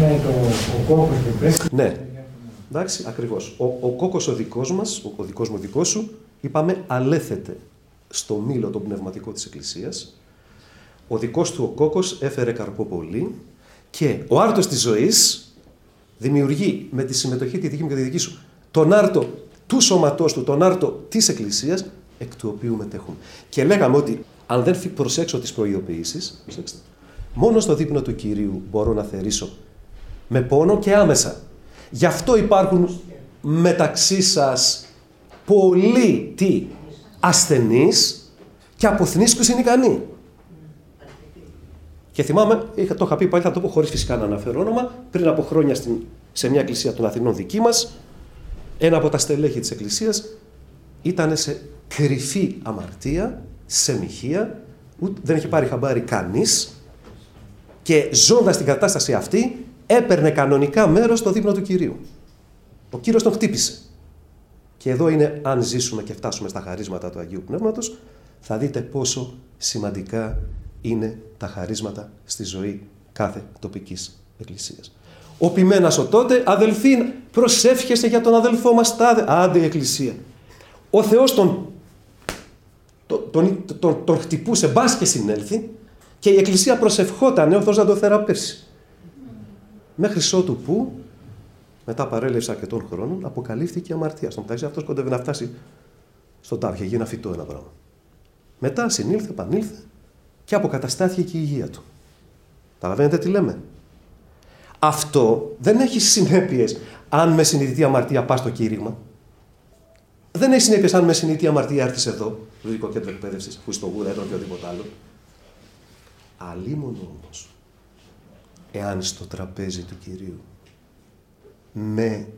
Ναι. Εντάξει, ακριβώς. Ο, ο κόκκος ο δικός μας, ο, ο δικός μου δικός σου, είπαμε, αλέθεται στο μήλο το πνευματικό της Εκκλησίας. Ο δικός του ο κόκκος έφερε καρπό πολύ και ο άρτος της ζωής δημιουργεί με τη συμμετοχή τη δική μου και τη δική σου τον άρτο του σώματός του, τον άρτο της Εκκλησίας, εκ του οποίου μετέχουμε. Και λέγαμε ότι αν δεν προσέξω τις προειδοποιήσεις, προσέξτε, μόνο στο δείπνο του Κυρίου μπορώ να θερήσω με πόνο και άμεσα. Γι' αυτό υπάρχουν μεταξύ σας πολλοί τι, ασθενείς και αποθνίσκους είναι ικανοί. Και θυμάμαι, είχα, το είχα πει πάλι, θα το πω χωρίς φυσικά να αναφέρω όνομα, πριν από χρόνια στην, σε μια εκκλησία των Αθηνών δική μας, ένα από τα στελέχη της εκκλησίας ήταν σε κρυφή αμαρτία, σε μοιχεία, ούτε, δεν είχε πάρει χαμπάρι κανείς και ζώντας την κατάσταση αυτή έπαιρνε κανονικά μέρος στο δείπνο του Κυρίου. Ο Κύριος τον χτύπησε. Και εδώ είναι, αν ζήσουμε και φτάσουμε στα χαρίσματα του Αγίου Πνεύματος, θα δείτε πόσο σημαντικά είναι τα χαρίσματα στη ζωή κάθε τοπικής εκκλησίας. Ο ποιμένας ο τότε, αδελφοί, προσεύχεσαι για τον αδελφό μας τάδε. Άντε η εκκλησία. Ο Θεός τον, τον, τον, τον, τον χτυπούσε, μπας και συνέλθει, και η εκκλησία προσευχότανε ο Θεός να το θεραπεύσει. Μέχρι ότου που, μετά παρέλευση αρκετών χρόνων, αποκαλύφθηκε η αμαρτία. Στον μεταξύ αυτός κοντεύει να φτάσει στον τάφο, είχε γίνει ένα φυτό ένα πράγμα. Μετά συνήλθε, επανήλθε και αποκαταστάθηκε και η υγεία του. Καταλαβαίνετε τι λέμε. Αυτό δεν έχει συνέπειες αν με συνειδητή αμαρτία πας στο κήρυγμα. Δεν έχει συνέπειες αν με συνειδητή αμαρτία έρθεις εδώ, το Δυτικό Κέντρο Εκπαίδευσης, που στο Γούρα, έτρωγε οτιδήποτε άλλο. Αλίμονο όμως, εάν στο τραπέζι του Κυρίου με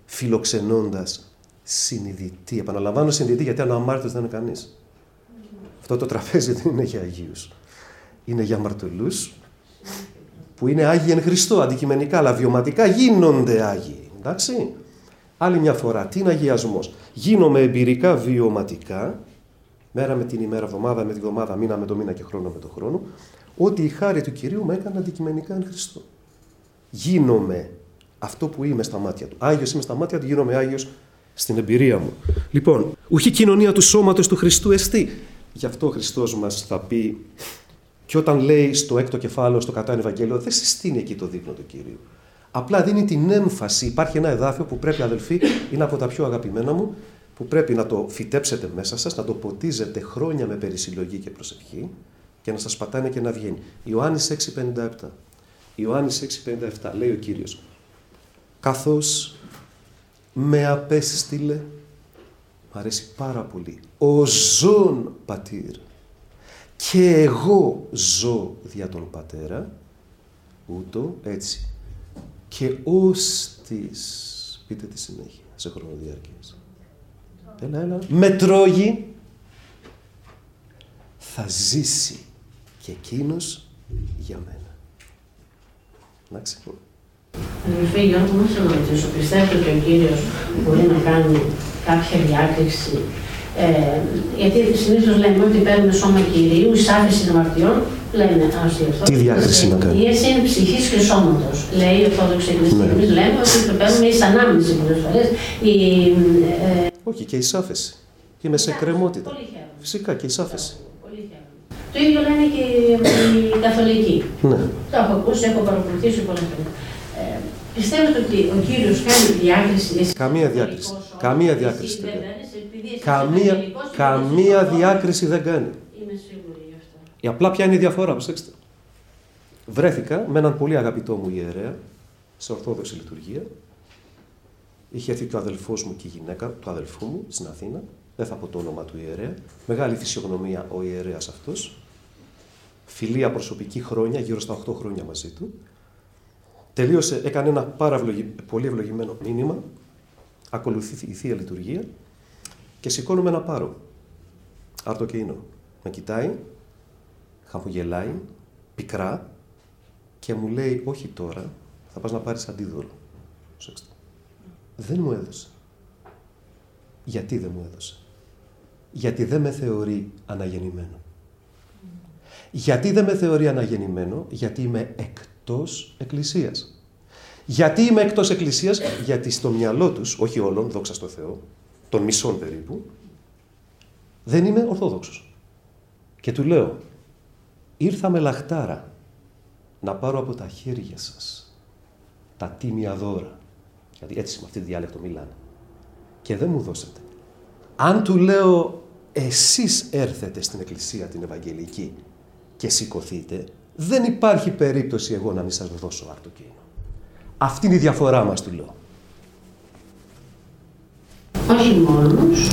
φιλοξενώντας συνειδητή. Επαναλαμβάνω συνειδητή, γιατί αν ο αμάρτητος δεν είναι κανείς. Αυτό το τραπέζι δεν είναι για Αγίους. Είναι για αμαρτωλούς που είναι Άγιοι εν Χριστώ, αντικειμενικά, αλλά βιωματικά γίνονται Άγιοι. Εντάξει. Άλλη μια φορά, τι είναι αγιασμός? Γίνομαι εμπειρικά, βιωματικά, μέρα με την ημέρα, εβδομάδα με τη εβδομάδα, μήνα με το μήνα και χρόνο με το χρόνο, ότι η χάρη του Κυρίου με έκανε αντικειμενικά εν Χριστώ. Γίνομαι αυτό που είμαι στα μάτια του. Άγιος είμαι στα μάτια του, γίνομαι Άγιος στην εμπειρία μου. Λοιπόν, ουχή κοινωνία του σώματος του Χριστού εστί. Γι' αυτό ο Χριστός μας θα πει, και όταν λέει στο έκτο κεφάλαιο, στο κατά Ευαγγέλιο, δεν συστήνει εκεί το δείπνο του Κυρίου. Απλά δίνει την έμφαση. Υπάρχει ένα εδάφιο που πρέπει, αδελφοί, είναι από τα πιο αγαπημένα μου, που πρέπει να το φυτέψετε μέσα σας, να το ποτίζετε χρόνια με περισυλλογή και προσευχή και να σας πατάνε και να βγαίνει. Ιωάννης έξι πενήντα επτά. Ιωάννης έξι πενήντα επτά λέει ο Κύριος, καθώς με απέστειλε, μ' αρέσει πάρα πολύ, ο ζών πατήρ, και εγώ ζω δια τον Πατέρα, ούτω έτσι, και ως της, πείτε τη συνέχεια, σε χρονοδιάρκειας. Έλα, έλα. Με τρώγει, θα ζήσει και εκείνος για μένα. Εντάξει. Αδελφέ Γιώργο, να σε ρωτήσω, πιστεύετε ότι ο Κύριος μπορεί να κάνει κάποια διάκριση? Ε, γιατί συνήθως λέμε ότι παίρνουμε σώμα Κυρίου, εισάφηση αμαρτιών, λένε ας. Τι διάκριση να κάνει? Η ίεση είναι ψυχής και σώματος. Λέει η Ορθόδοξη Εκκλησία. Ναι. Εμείς λέμε ότι το παίρνουμε εις ανάμνηση πολλές φορές. Η, ε... Όχι, και εισάφηση. Είμαι σε κρεμότητα. Πολύ χαίρομαι. Φυσικά και εισάφηση. Πολύ χαίρομαι. Το ίδιο λένε και οι καθολικοί. Ναι. Το έχω ακούσει, έχω παρακολουθήσει πολλά χρόνια. Ε, πιστεύετε ότι ο Κύριος κάνει διάκριση? Καμία διάκριση. Καμία διάκριση δεν κάνει. Καμία, καμία διάκριση δεν κάνει. Είμαι σίγουρη γι' αυτό. Η απλά ποια είναι η διαφορά, προσέξτε. Βρέθηκα με έναν πολύ αγαπητό μου ιερέα σε ορθόδοξη λειτουργία. Είχε έρθει και ο αδελφός μου και η γυναίκα του αδελφού μου στην Αθήνα. Δεν θα πω το όνομα του ιερέα. Μεγάλη φυσιογνωμία ο ιερέας αυτός. Φιλία προσωπική χρόνια, γύρω στα οκτώ χρόνια μαζί του. Τελείωσε, έκανε ένα πάρα πολύ ευλογημένο μήνυμα. Ακολουθεί η Θεία Λειτουργία. Και σηκώνουμε ένα πάρο. Αρτοκεϊνό. Με κοιτάει, χαμογελάει, πικρά και μου λέει, όχι τώρα, θα πας να πάρεις αντίδωρο. Προσέξτε. Δεν μου έδωσε. Γιατί δεν μου έδωσε? Γιατί δεν με θεωρεί αναγεννημένο. Γιατί δεν με θεωρεί αναγεννημένο? Γιατί είμαι εκτός εκκλησίας. Γιατί είμαι εκτός εκκλησίας? Γιατί στο μυαλό τους, όχι όλων, δόξα στο Θεό, των μισών περίπου, δεν είμαι ορθόδοξος. Και του λέω, ήρθα με λαχτάρα να πάρω από τα χέρια σας τα τίμια δώρα. Γιατί έτσι με αυτή τη διάλεκτο μιλάνε. Και δεν μου δώσετε. Αν του λέω, εσείς έρθετε στην εκκλησία την Ευαγγελική και σηκωθείτε, δεν υπάρχει περίπτωση εγώ να μην σας δώσω αρτοκεϊνό. Αυτή είναι η διαφορά μας, του λέω. Όχι μόνος.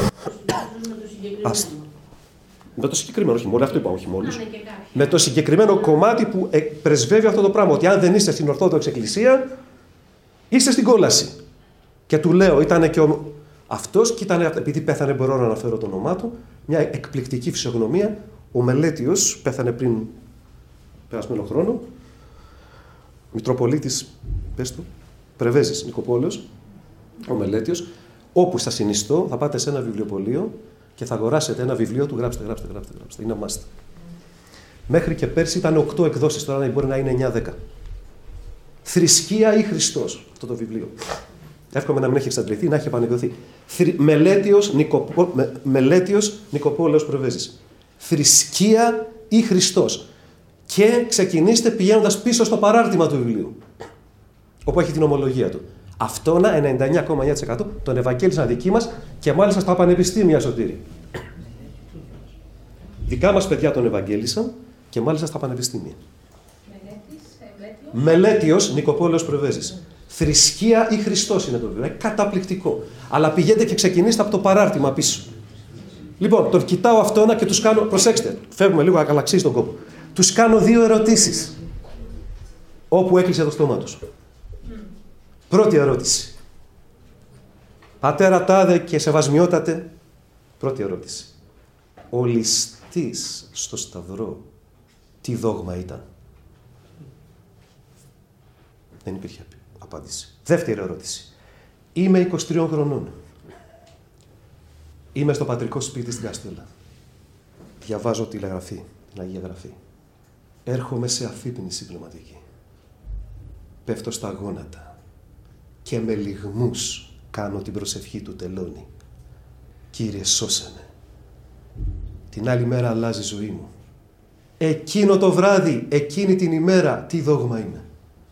Ας... Με το συγκεκριμένο, όχι μόνο, αυτό είπα, όχι μόνος. Με το συγκεκριμένο κομμάτι που πρεσβεύει αυτό το πράγμα, ότι αν δεν είστε στην Ορθόδοξη Εκκλησία, είστε στην κόλαση. Και του λέω, ήταν και ο... αυτός, και ήταν, επειδή πέθανε, μπορώ να αναφέρω το όνομά του, μια εκπληκτική φυσιογνωμία. Ο Μελέτιος πέθανε πριν περασμένο χρόνο. Μητροπολίτης, πες του, Πρεβέζης Νικοπόλεως, ο Μελέτιος. Όπου στα συνιστώ, θα πάτε σε ένα βιβλιοπωλείο και θα αγοράσετε ένα βιβλίο του, γράψτε, γράψτε, γράψτε, γράψτε. Είναι must. Μέχρι και πέρσι ήταν οκτώ εκδόσεις, τώρα μπορεί να είναι εννιά δέκα. Θρησκεία ή Χριστός, αυτό το βιβλίο. Εύχομαι να μην έχει εξαντληθεί, να έχει επανεκδοθεί. Θρη... Μελέτιος, Νικοπο... Με... Μελέτιος Νικοπόλεως Πρεβέζης. Θρησκεία ή Χριστός. Και ξεκινήστε πηγαίνοντας πίσω στο παράρτημα του βιβλίου, όπου έχει την ομολογία του. Αυτόνα ενενήντα εννιά κόμμα εννιά τοις εκατό τον ευαγγέλισαν δικοί μας και μάλιστα στα πανεπιστήμια, Σωτήρη. Δικά μας παιδιά τον ευαγγέλισαν και μάλιστα στα πανεπιστήμια. Μελέτιος Νικοπόλεως Πρεβέζης. Θρησκεία ή Χριστός είναι το βιβλίο. Είναι καταπληκτικό. Αλλά πηγαίνετε και ξεκινήστε από το παράρτημα πίσω. Λοιπόν, τον κοιτάω αυτόνα και τους κάνω. Προσέξτε, φεύγουμε λίγο, ακαλαξίζει τον κόπο. Τους κάνω δύο ερωτήσεις. Όπου έκλεισε το στόμα τους. Πρώτη ερώτηση. Πατέρα τάδε και σεβασμιότατε. Πρώτη ερώτηση. Ο ληστής στο σταυρό τι δόγμα ήταν? Δεν υπήρχε απάντηση. Δεύτερη ερώτηση. Είμαι είκοσι τριών χρονών. Είμαι στο πατρικό σπίτι στην Καστέλα. Διαβάζω τηλεγραφή, την Αγία Γραφή. Έρχομαι σε αφύπνιση πνευματική. Πέφτω στα γόνατα και με λυγμούς κάνω την προσευχή του τελώνη. Κύριε, σώσε με. Την άλλη μέρα αλλάζει η ζωή μου. Εκείνο το βράδυ, εκείνη την ημέρα, τι δόγμα είναι?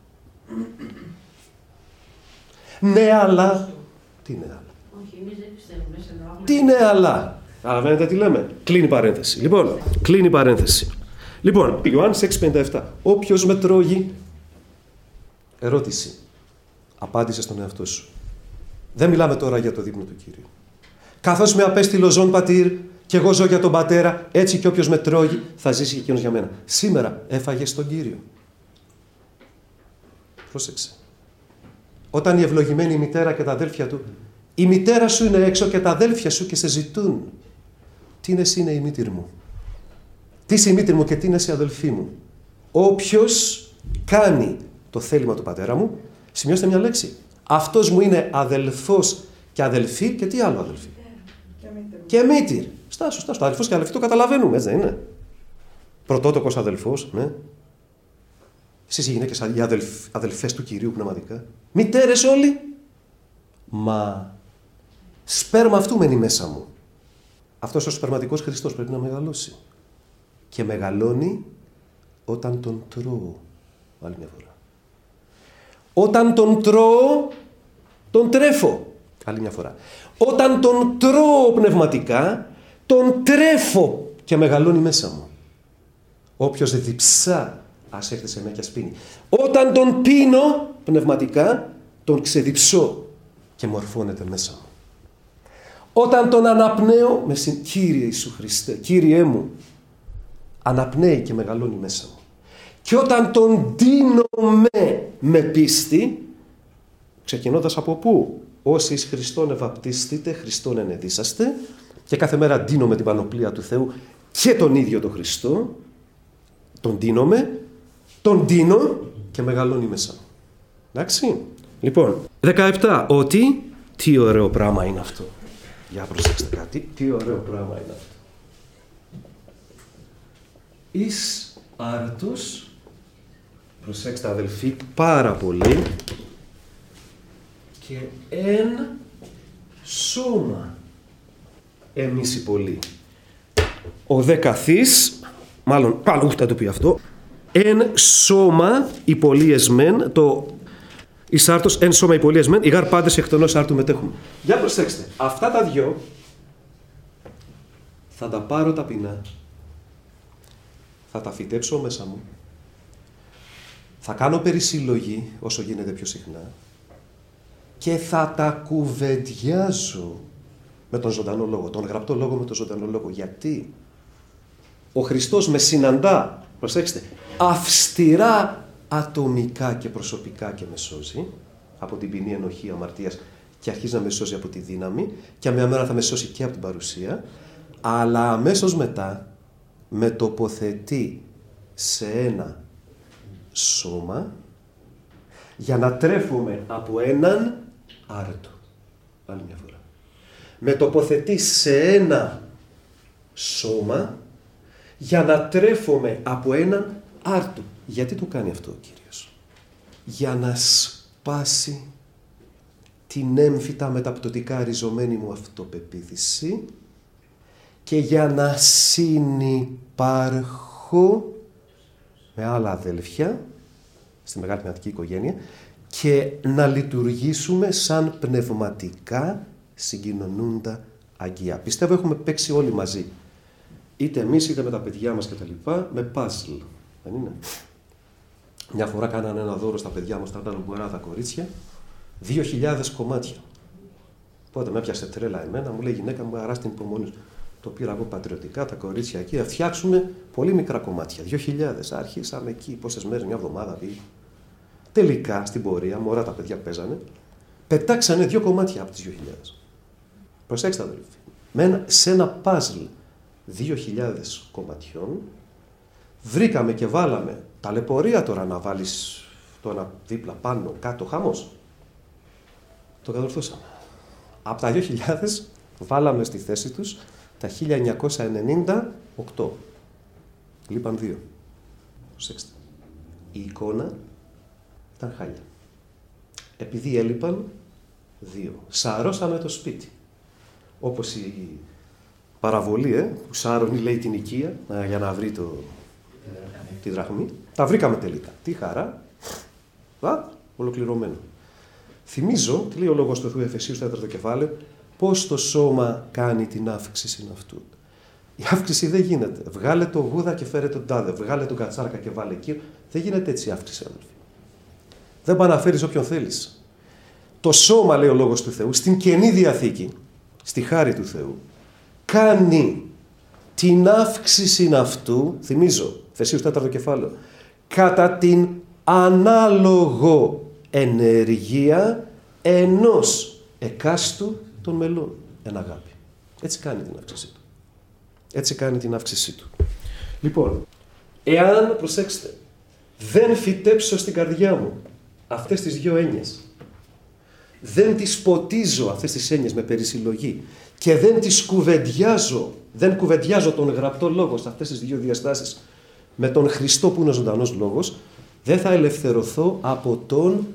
Ναι, αλλά... Τι είναι αλλά? Όχι, εμείς δεν πιστεύουμε σε δόγμα. Τι είναι αλλά? Καταλαβαίνετε τι λέμε? Κλείνει παρένθεση. Λοιπόν, κλείνει παρένθεση. Λοιπόν, Ιωάννης έξι πενήντα επτά. Όποιος με τρώγει... Ερώτηση. Απάντησε στον εαυτό σου. Δεν μιλάμε τώρα για το δείπνο του Κύριου. Καθώς με απέστειλε ζών πατήρ και εγώ ζω για τον Πατέρα, έτσι και όποιος με τρώγει θα ζήσει και εκείνος για μένα. Σήμερα έφαγες τον Κύριο. Πρόσεξε. Όταν η ευλογημένη μητέρα και τα αδέλφια του, η μητέρα σου είναι έξω και τα αδέλφια σου και σε ζητούν. Τι είναι εσύ, είναι η μήτηρ μου. Τι είσαι η μήτηρ μου και τι είναι εσύ, αδελφή μου. Όποιος κάνει το θέλημα του πατέρα μου, σημειώστε μια λέξη. Αυτός μου είναι αδελφός και αδελφή και τι άλλο αδελφή? Και μήτηρ. Και μήτηρ. Στάσου, στάσου. Αδελφός και αδελφή το καταλαβαίνουμε, έτσι δεν είναι? Πρωτότοκος αδελφός, ναι. Εσείς οι γυναίκες, οι αδελφ, αδελφές του Κυρίου πνευματικά. Μητέρες όλοι. Μα σπέρμα αυτού μένει μέσα μου. Αυτός ο σπερματικός Χριστός πρέπει να μεγαλώσει. Και μεγαλώνει όταν τον τρώω. Άλλη μια φορά. Όταν τον τρώω, τον τρέφω. Άλλη μια φορά. Όταν τον τρώω πνευματικά, τον τρέφω και μεγαλώνει μέσα μου. Όποιος διψά, ας έρθει σε μένα και ας πίνει. Όταν τον πίνω πνευματικά, τον ξεδιψώ και μορφώνεται μέσα μου. Όταν τον αναπνέω, με συν... Κύριε Ιησού Χριστέ, Κύριέ μου, αναπνέει και μεγαλώνει μέσα μου. Και όταν τον ντύνομαι με πίστη, ξεκινώντας από πού? Όσοι εις Χριστόν ευαπτίστητε, Χριστόν ενεδίσαστε, και κάθε μέρα ντύνομαι την πανοπλία του Θεού και τον ίδιο τον Χριστό, τον ντύνομαι, τον ντύνω και μεγαλώνει μέσα μου. Εντάξει. Λοιπόν, δεκαεπτά. Ότι, τι ωραίο πράγμα είναι αυτό. Για προσέξτε κάτι, τι ωραίο πράγμα είναι αυτό. Εις άρτος, προσέξτε αδελφοί, πάρα πολύ, και εν σώμα εμείς οι πολλοί. Ο δε καθής, μάλλον πάλι ούτε θα το πει αυτό, εν σώμα οι πολλοί εσμέν, το εις άρτος εν σώμα οι πολλοί εσμέν, οι γάρ πάντες εκτενώς άρτου μετέχουμε. Για προσέξτε, αυτά τα δυο θα τα πάρω ταπεινά, θα τα φυτέψω μέσα μου, θα κάνω περισυλλογή όσο γίνεται πιο συχνά και θα τα κουβεντιάζω με τον ζωντανό λόγο, τον γραπτό λόγο με τον ζωντανό λόγο. Γιατί ο Χριστός με συναντά, προσέξτε, αυστηρά ατομικά και προσωπικά και με σώζει από την ποινή ενοχή αμαρτίας και αρχίζει να με σώσει από τη δύναμη και μια μέρα θα με σώσει και από την παρουσία, αλλά αμέσως μετά με τοποθετεί σε ένα σώμα για να τρέφουμε από έναν άρτο. Άλλη μια φορά. Με τοποθετεί σε ένα σώμα για να τρέφουμε από έναν άρτο. Γιατί το κάνει αυτό ο Κύριος? Για να σπάσει την έμφυτα μεταπτωτικά ριζωμένη μου αυτοπεποίθηση και για να συνυπάρχω με άλλα αδέλφια στη μεγάλη πνευματική οικογένεια και να λειτουργήσουμε σαν πνευματικά συγκοινωνούντα αγγεία. Πιστεύω έχουμε παίξει όλοι μαζί. Είτε εμείς είτε με τα παιδιά μας κτλ. Με παζλ. Δεν είναι? Μια φορά κάνανε ένα δώρο στα παιδιά μας, τα άλλα τα κορίτσια, δύο χιλιάδες κομμάτια. Οπότε με έπιασε τρέλα εμένα, μου λέει η γυναίκα μου, αρά την υπομονή. Το πήρα εγώ πατριωτικά, τα κορίτσια εκεί, θα φτιάξουμε πολύ μικρά κομμάτια. Δύο χιλιάδες. Αρχίσαμε εκεί, πόσες μέρες, μια εβδομάδα, δύο. Τελικά στην πορεία, μωρά τα παιδιά παίζανε, πετάξανε δύο κομμάτια από τις δύο χιλιάδες. Προσέξτε αδελφοί. Με ένα, σε ένα παζλ δύο χιλιάδες κομματιών βρήκαμε και βάλαμε ταλαιπωρία τώρα να βάλεις το ένα δίπλα πάνω κάτω χαμός. Το κατορθώσαμε. Από τα δύο χιλιάδες βάλαμε στη θέση τους τα χίλια εννιακόσια ενενήντα οκτώ. Λείπαν δύο. Προσέξτε. Η εικόνα ήταν χάλια. Επειδή έλειπαν δύο. Σαρώσαμε το σπίτι. Όπως η παραβολή, ε, που σάρωνει λέει την οικία ε, για να βρει το, τη δραχμή. Τα βρήκαμε τελικά. Τι χαρά. Α, ολοκληρωμένο. Θυμίζω, τι λέει ο λόγος του Θεού Εφεσίους τέταρτο κεφάλαιο, πώς το σώμα κάνει την αύξηση αυτού. Η αύξηση δεν γίνεται. Βγάλε το γούδα και φέρε τον τάδε. Βγάλε τον κατσάρκα και βάλε εκεί. Δεν γίνεται έτσι η αύξηση, αδελφοί. Δεν πάει να φέρεις όποιον θέλεις. Το σώμα, λέει ο λόγος του Θεού, στην Καινή Διαθήκη, στη χάρη του Θεού, κάνει την αύξηση αυτού, θυμίζω, Εφεσίους τέταρτο κεφάλαιο, κατά την ανάλογο ενεργεία ενός εκάστου των μελών. Εν αγάπη. Έτσι κάνει την αύξησή του. Έτσι κάνει την αύξησή του. Λοιπόν, εάν, προσέξτε, δεν φυτέψω στην καρδιά μου αυτές τις δύο έννοιες, δεν τις ποτίζω αυτές τις έννοιες με περισυλλογή και δεν τις κουβεντιάζω, δεν κουβεντιάζω τον γραπτό λόγο σε αυτές τις δύο διαστάσεις με τον Χριστό που είναι ο ζωντανός λόγος, δεν θα ελευθερωθώ από τον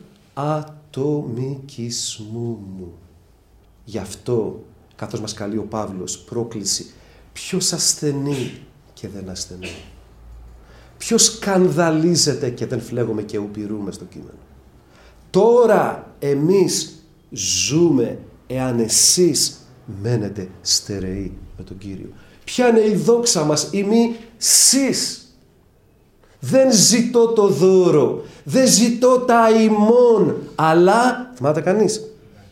ατομικισμό μου. Γι' αυτό, καθώς μας καλεί ο Παύλος, πρόκληση, ποιος ασθενεί και δεν ασθενεί. Ποιος σκανδαλίζεται και δεν φλέγομαι και ουπηρούμε στο κείμενο. Τώρα εμείς ζούμε εάν εσείς μένετε στερεοί με τον Κύριο. Ποια είναι η δόξα μας, ημί σεις. Δεν ζητώ το δώρο, δεν ζητώ τα ημών, αλλά, θυμάται κανείς,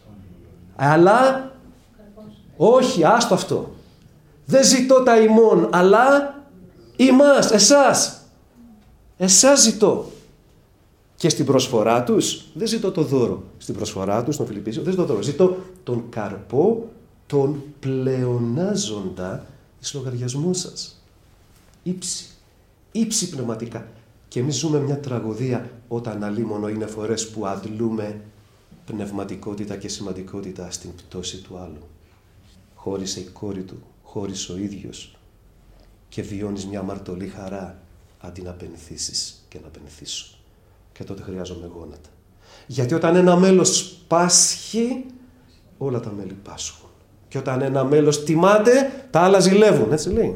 αλλά, όχι, άστο αυτό. Δεν ζητώ τα ημών, αλλά ημάς, εσάς. Εσάς ζητώ. Και στην προσφορά τους, δεν ζητώ το δώρο. Στην προσφορά τους, στον Φιλιππίσιο, δεν ζητώ το δώρο. Ζητώ τον καρπό, τον πλεονάζοντα εις λογαριασμού σας. Ήψη. Ήψη πνευματικά. Και εμείς ζούμε μια τραγωδία όταν αλίμονο είναι φορές που αντλούμε πνευματικότητα και σημαντικότητα στην πτώση του άλλου. Χώρισε η κόρη του, χώρισε ο ίδιος και βιώνεις μια αμαρτωλή χαρά αντί να πενθήσεις και να πενθήσω. Και τότε χρειάζομαι γόνατα. Γιατί όταν ένα μέλος πάσχει, όλα τα μέλη πάσχουν. Και όταν ένα μέλος τιμάται, τα άλλα ζηλεύουν. Έτσι λέει.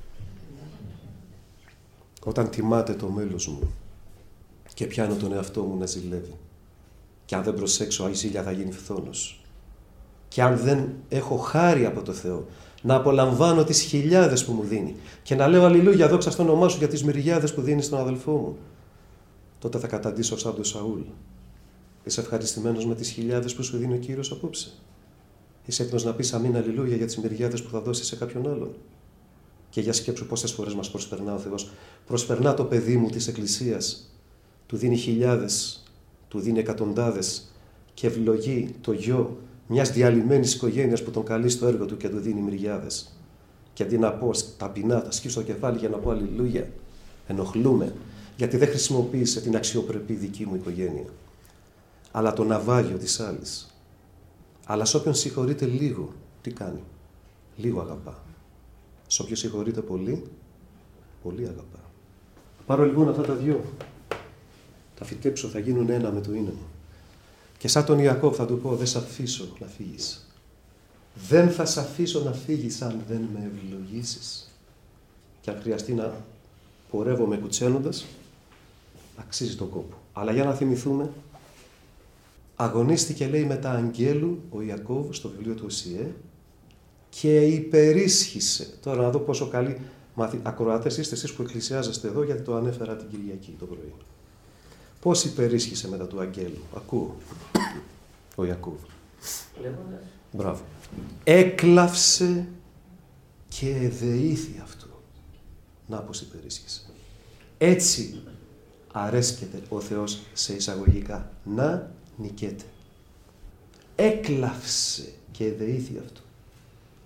Όταν τιμάται το μέλος μου και πιάνω τον εαυτό μου να ζηλεύει. Και αν δεν προσέξω, η ζήλια θα γίνει φθόνος. Και αν δεν έχω χάρη από το Θεό, να απολαμβάνω τις χιλιάδες που μου δίνει και να λέω αλληλούια, δόξα στο όνομά σου για τις μυριάδες που δίνει στον αδελφό μου, τότε θα καταντήσω σαν τον Σαούλ. Είσαι ευχαριστημένος με τις χιλιάδες που σου δίνει ο Κύριος απόψε? Είσαι έτοιμος να πεις αμήν αλληλούια για τις μυριάδες που θα δώσει σε κάποιον άλλον? Και για σκέψου πόσες φορές μας προσπερνά ο Θεός. Προσπερνά το παιδί μου της Εκκλησίας. Του δίνει χιλιάδες, του δίνει εκατοντάδες και ευλογεί το γιο μιας διαλυμένης οικογένειας που τον καλεί στο έργο του και του δίνει μυριάδες. Και αντί να πω ταπεινά, θα σκύψω το κεφάλι για να πω αλληλούια, ενοχλούμε, γιατί δεν χρησιμοποίησε την αξιοπρεπή δική μου οικογένεια, αλλά το ναυάγιο της άλλης. Αλλά σε όποιον συγχωρείται λίγο, τι κάνει? Λίγο αγαπά. Σε όποιον συγχωρείται πολύ, πολύ αγαπά. Πάρω λοιπόν αυτά τα δυο. Τα φυτέψω, θα γίνουν ένα με το είναι μου. Και σαν τον Ιακώβ θα του πω, δεν σ' αφήσω να φύγεις. Δεν θα σ' αφήσω να φύγεις αν δεν με ευλογήσεις. Και αν χρειαστεί να πορεύομαι κουτσένοντας, αξίζει τον κόπο. Αλλά για να θυμηθούμε, αγωνίστηκε, λέει, μετά αγγέλου ο Ιακώβ στο βιβλίο του Οσιέ και υπερίσχυσε. Τώρα να δω πόσο καλοί ακροατές είστε εσείς που εκκλησιάζεστε εδώ, γιατί το ανέφερα την Κυριακή το πρωί. Πώς υπερίσχυσε μετά του αγγέλου? Ακούω. Ο Ιακώβ. Μπράβο. Έκλαυσε και εδεήθη αυτό. Να πως υπερίσχυσε. Έτσι αρέσκεται ο Θεός σε εισαγωγικά να νικέται. Έκλαυσε και εδεήθη αυτό.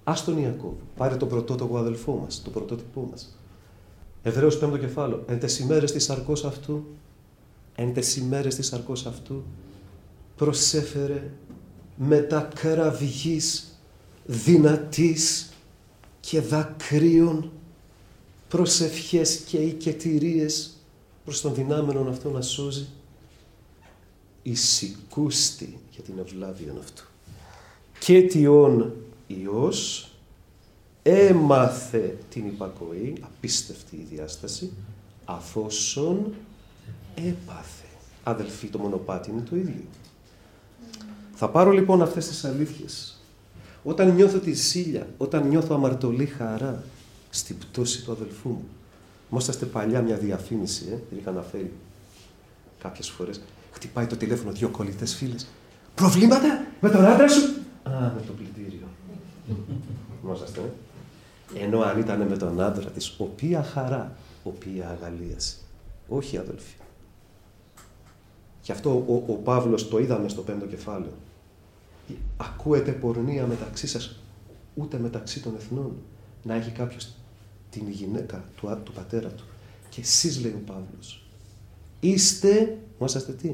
Ας τον Ιακώβ, πάρε τον πρωτότοκο αδελφό μας, το πρωτότυπό μας. Εβραίος πέμπτο κεφάλαιο. Εν τες ημέρες της σαρκός αυτού, εν τες ημέρες της σαρκός αυτού, προσέφερε μετά κραυγής δυνατής και δακρύων προσευχές και οικετηρίες προς τον δυνάμενον αυτό να σώζει, εισηκούστη για την ευλάβεια αυτού. Και αιτιόν Υιός έμαθε την υπακοή, απίστευτη η διάσταση, αφόσον έπαθε. Αδελφοί, το μονοπάτι είναι το ίδιο. Θα πάρω λοιπόν αυτές τις αλήθειες. Όταν νιώθω τη ζήλια, όταν νιώθω αμαρτωλή χαρά στην πτώση του αδελφού μου. Μόσαστε παλιά μια διαφήμιση, ε, την είχα αναφέρει κάποιες φορές. Χτυπάει το τηλέφωνο δύο κολλητές φίλες. Προβλήματα με τον άντρα σου? Α, με το πλυντήριο. Μόσαστε, ε. Ενώ αν ήταν με τον άντρα της, οποία χαρά, οποία αγαλίαση. Όχι, αδελφοί. Γι' αυτό ο, ο Παύλος, το είδαμε στο πέμπτο κεφάλαιο. Ακούετε πορνεία μεταξύ σας, ούτε μεταξύ των εθνών, να έχει κάποιος την γυναίκα του, του πατέρα του. Και εσείς, λέει ο Παύλος, είστε, μόσαστε τι,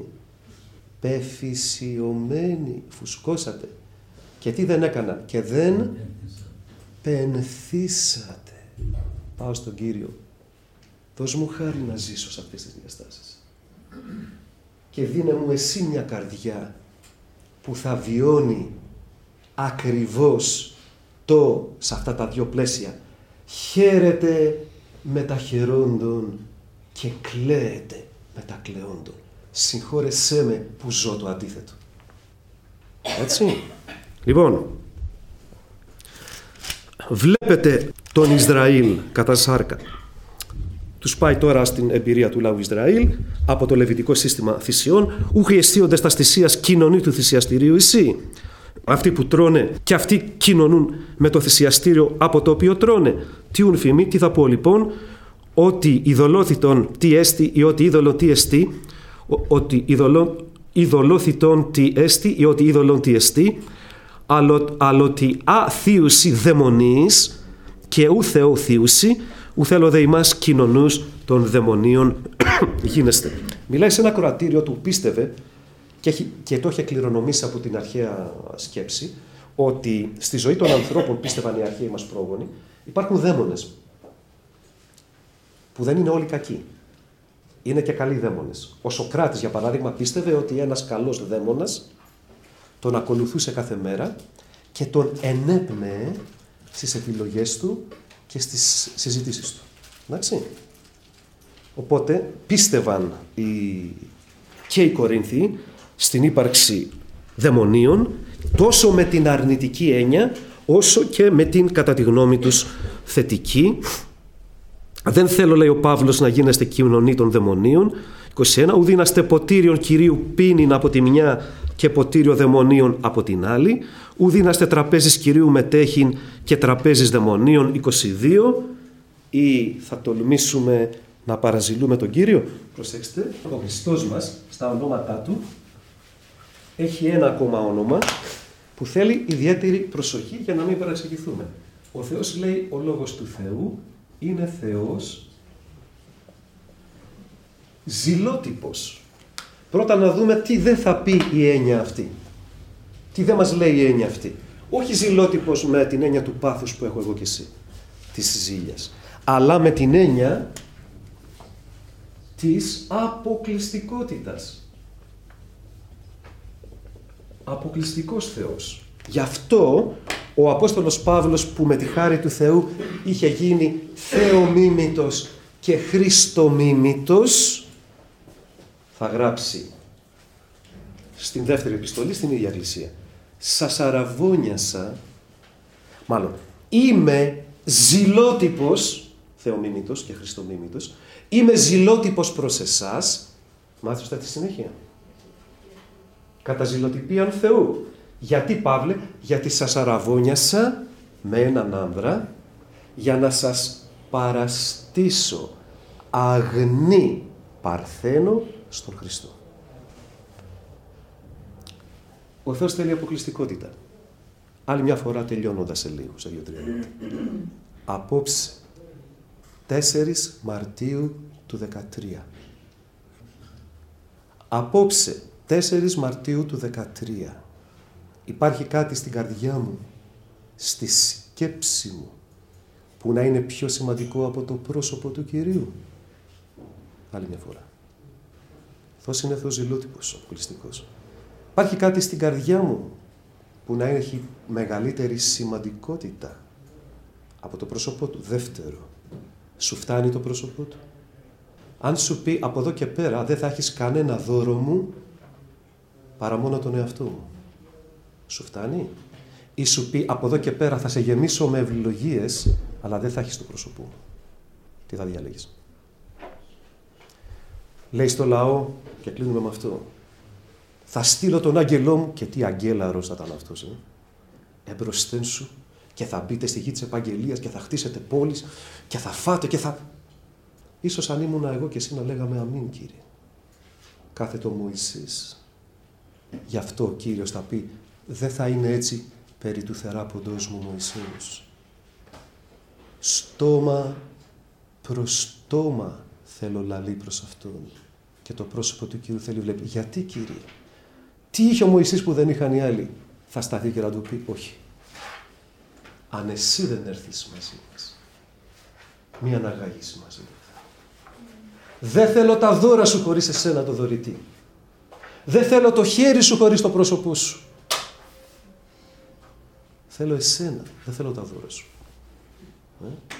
πεφυσιωμένοι, φουσκώσατε. Και τι δεν έκανα, και δεν πενθήσατε. Πάω στον Κύριο. Δώσ' μου χάρη να ζήσω σε αυτές τις διαστάσεις. Και δίνε μου εσύ μια καρδιά που θα βιώνει ακριβώς το, σε αυτά τα δύο πλαίσια. Χαίρεται με τα χαιρόντων και κλαίεται με τα κλαιόντων. Συγχώρεσέ με που ζω το αντίθετο. Έτσι. Λοιπόν, βλέπετε τον Ισραήλ κατά σάρκα. Τους πάει τώρα στην εμπειρία του λαού Ισραήλ από το λεβιτικό σύστημα θυσιών. Ούχοι αισθίοντες τας θυσίας κοινωνεί του θυσιαστηρίου εσύ. Αυτοί που τρώνε και αυτοί κοινωνούν με το θυσιαστήριο από το οποίο τρώνε. Τι ουν φημή, τι θα πω λοιπόν, ότι ειδωλόθητον τι έστι ή ότι είδωλο τι εστί, ότι ειδωλόθητον τι έστι ή ότι είδωλον τι εστί, αλλά ότι α θείουσι δαιμονείς και ου Θεό θείουσι, ου θέλω δε ημάς κοινωνούς των δαιμονίων γίνεστε. Μιλάει σε ένα κροατήριο του πίστευε και, έχει, και το είχε κληρονομήσει από την αρχαία σκέψη ότι στη ζωή των ανθρώπων, πίστευαν οι αρχαίοι μας πρόγονοι, υπάρχουν δαίμονες που δεν είναι όλοι κακοί. Είναι και καλοί δαίμονες. Ο Σωκράτης, για παράδειγμα, πίστευε ότι ένας καλός δαίμονας τον ακολουθούσε κάθε μέρα και τον ενέπνεε στις επιλογές του και στις συζητήσεις του. Εντάξει. Οπότε πίστευαν οι... και οι Κορίνθιοι στην ύπαρξη δαιμονίων τόσο με την αρνητική έννοια όσο και με την κατά τη γνώμη τους θετική. Δεν θέλω, λέει ο Παύλος, να γίνεστε κοινωνοί των δαιμονίων. είκοσι ένα. Ουδήναστε ποτήριον Κυρίου πίνην από τη μια και ποτήριο δαιμονίων από την άλλη. Ουδήναστε τραπέζης Κυρίου μετέχειν και τραπέζης δαιμονίων. είκοσι δύο. Ή θα τολμήσουμε να παραζηλούμε τον Κύριο. Προσέξτε, ο Χριστός μας στα ονόματά του έχει ένα ακόμα όνομα που θέλει ιδιαίτερη προσοχή για να μην παραξηγηθούμε. Ο Θεός, λέει, ο Λόγος του Θεού είναι Θεός ζηλότυπος. Πρώτα να δούμε τι δεν θα πει η έννοια αυτή. Τι δεν μας λέει η έννοια αυτή. Όχι ζηλότυπος με την έννοια του πάθους που έχω εγώ και εσύ, της ζήλιας, αλλά με την έννοια της αποκλειστικότητας. Αποκλειστικός Θεός. Γι' αυτό ο Απόστολος Παύλος, που με τη χάρη του Θεού είχε γίνει Θεομίμητος και Χριστομίμητος, θα γράψει στην δεύτερη επιστολή στην ίδια εκκλησία: σας αραβώνιασα, μάλλον είμαι ζηλότυπος, Θεομίμητος και Χριστομίμητος, είμαι ζηλότυπος προς εσάς. Μάθετε τη συνέχεια. Κατά ζηλοτυπίαν Θεού. Γιατί, Παύλε? Γιατί σας αραβώνιασα με έναν άνδρα για να σας παραστήσω αγνή παρθένο στον Χριστό. Ο Θεός θέλει αποκλειστικότητα. Άλλη μια φορά τελειώνοντας σε λίγο, σε δύο-τρία λεπτά. Απόψε, τέσσερις Μαρτίου του δεκατρία. Απόψε, τέσσερις Μαρτίου του δεκατρία. Υπάρχει κάτι στην καρδιά μου, στη σκέψη μου, που να είναι πιο σημαντικό από το πρόσωπο του Κυρίου. Άλλη μια φορά. Αυτός είναι θεοζηλότυπος, αποκλειστικός. Υπάρχει κάτι στην καρδιά μου που να έχει μεγαλύτερη σημαντικότητα από το πρόσωπό του. Δεύτερο, σου φτάνει το πρόσωπό του? Αν σου πει από εδώ και πέρα δεν θα έχεις κανένα δώρο μου παρά μόνο τον εαυτό μου, σου φτάνει? Ή σου πει από εδώ και πέρα θα σε γεμίσω με ευλογίες αλλά δεν θα έχεις το πρόσωπό μου? Τι θα διαλέγεις? Λέει στο λαό, και κλείνουμε με αυτό, θα στείλω τον άγγελό μου, και τι αγγέλαρος θα ήταν αυτός, ε? εμπροσθέν σου, και θα μπείτε στη γη της επαγγελίας και θα χτίσετε πόλεις και θα φάτε και θα... Ίσως αν ήμουν εγώ και εσύ να λέγαμε αμήν, Κύριε. Κάθετο Μωυσής. Γι' αυτό ο Κύριος θα πει, δεν θα είναι έτσι περί του θεράποντος μου Μωυσέους. Στόμα προς στόμα θέλω λαλεί προς Αυτόν. Και το πρόσωπο του Κύριου θέλει βλέπει. Γιατί, Κύριε? Τι είχε ο Μωυσής που δεν είχαν οι άλλοι? Θα σταθεί και να του πει, όχι. Αν εσύ δεν έρθεις μαζί μας, μη αναγάγεις μαζί μας. Δεν θέλω τα δώρα σου χωρίς εσένα το δωρητή. Δεν θέλω το χέρι σου χωρίς το πρόσωπό σου. Θέλω εσένα, δεν θέλω τα δώρα σου. Ε?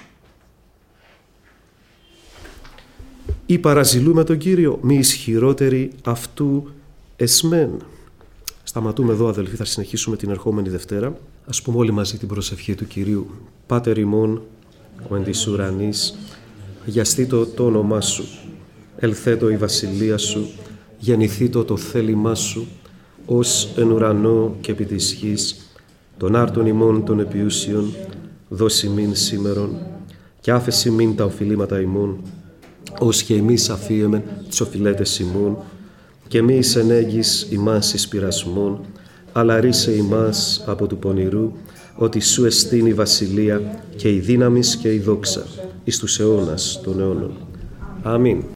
Ή παραζηλούμε τον Κύριο, μη ισχυρότεροι αυτού εσμέν. Σταματούμε εδώ, αδελφοί, θα συνεχίσουμε την ερχόμενη Δευτέρα. Ας πούμε όλοι μαζί την προσευχή του Κυρίου. Πάτερ ημών, ο εν της ουρανής, αγιαστήτω το όνομά σου, ελθέτω η βασιλεία σου, γεννηθήτω το θέλημά σου, ως εν ουρανό και επί της γης, των άρτων ημών των επιούσιων, δώσει μην σήμερον, και άφεση μην τα οφειλήματα ημών, ως και εμείς αφίεμεν τις οφειλέτες ημών, και μη εις ενέγγις ημάς εις πειρασμών, αλλά ρίσε ημάς από του πονηρού, ότι σου εστίν η βασιλεία και η δύναμις και η δόξα, εις τους αιώνας των αιώνων. Αμήν.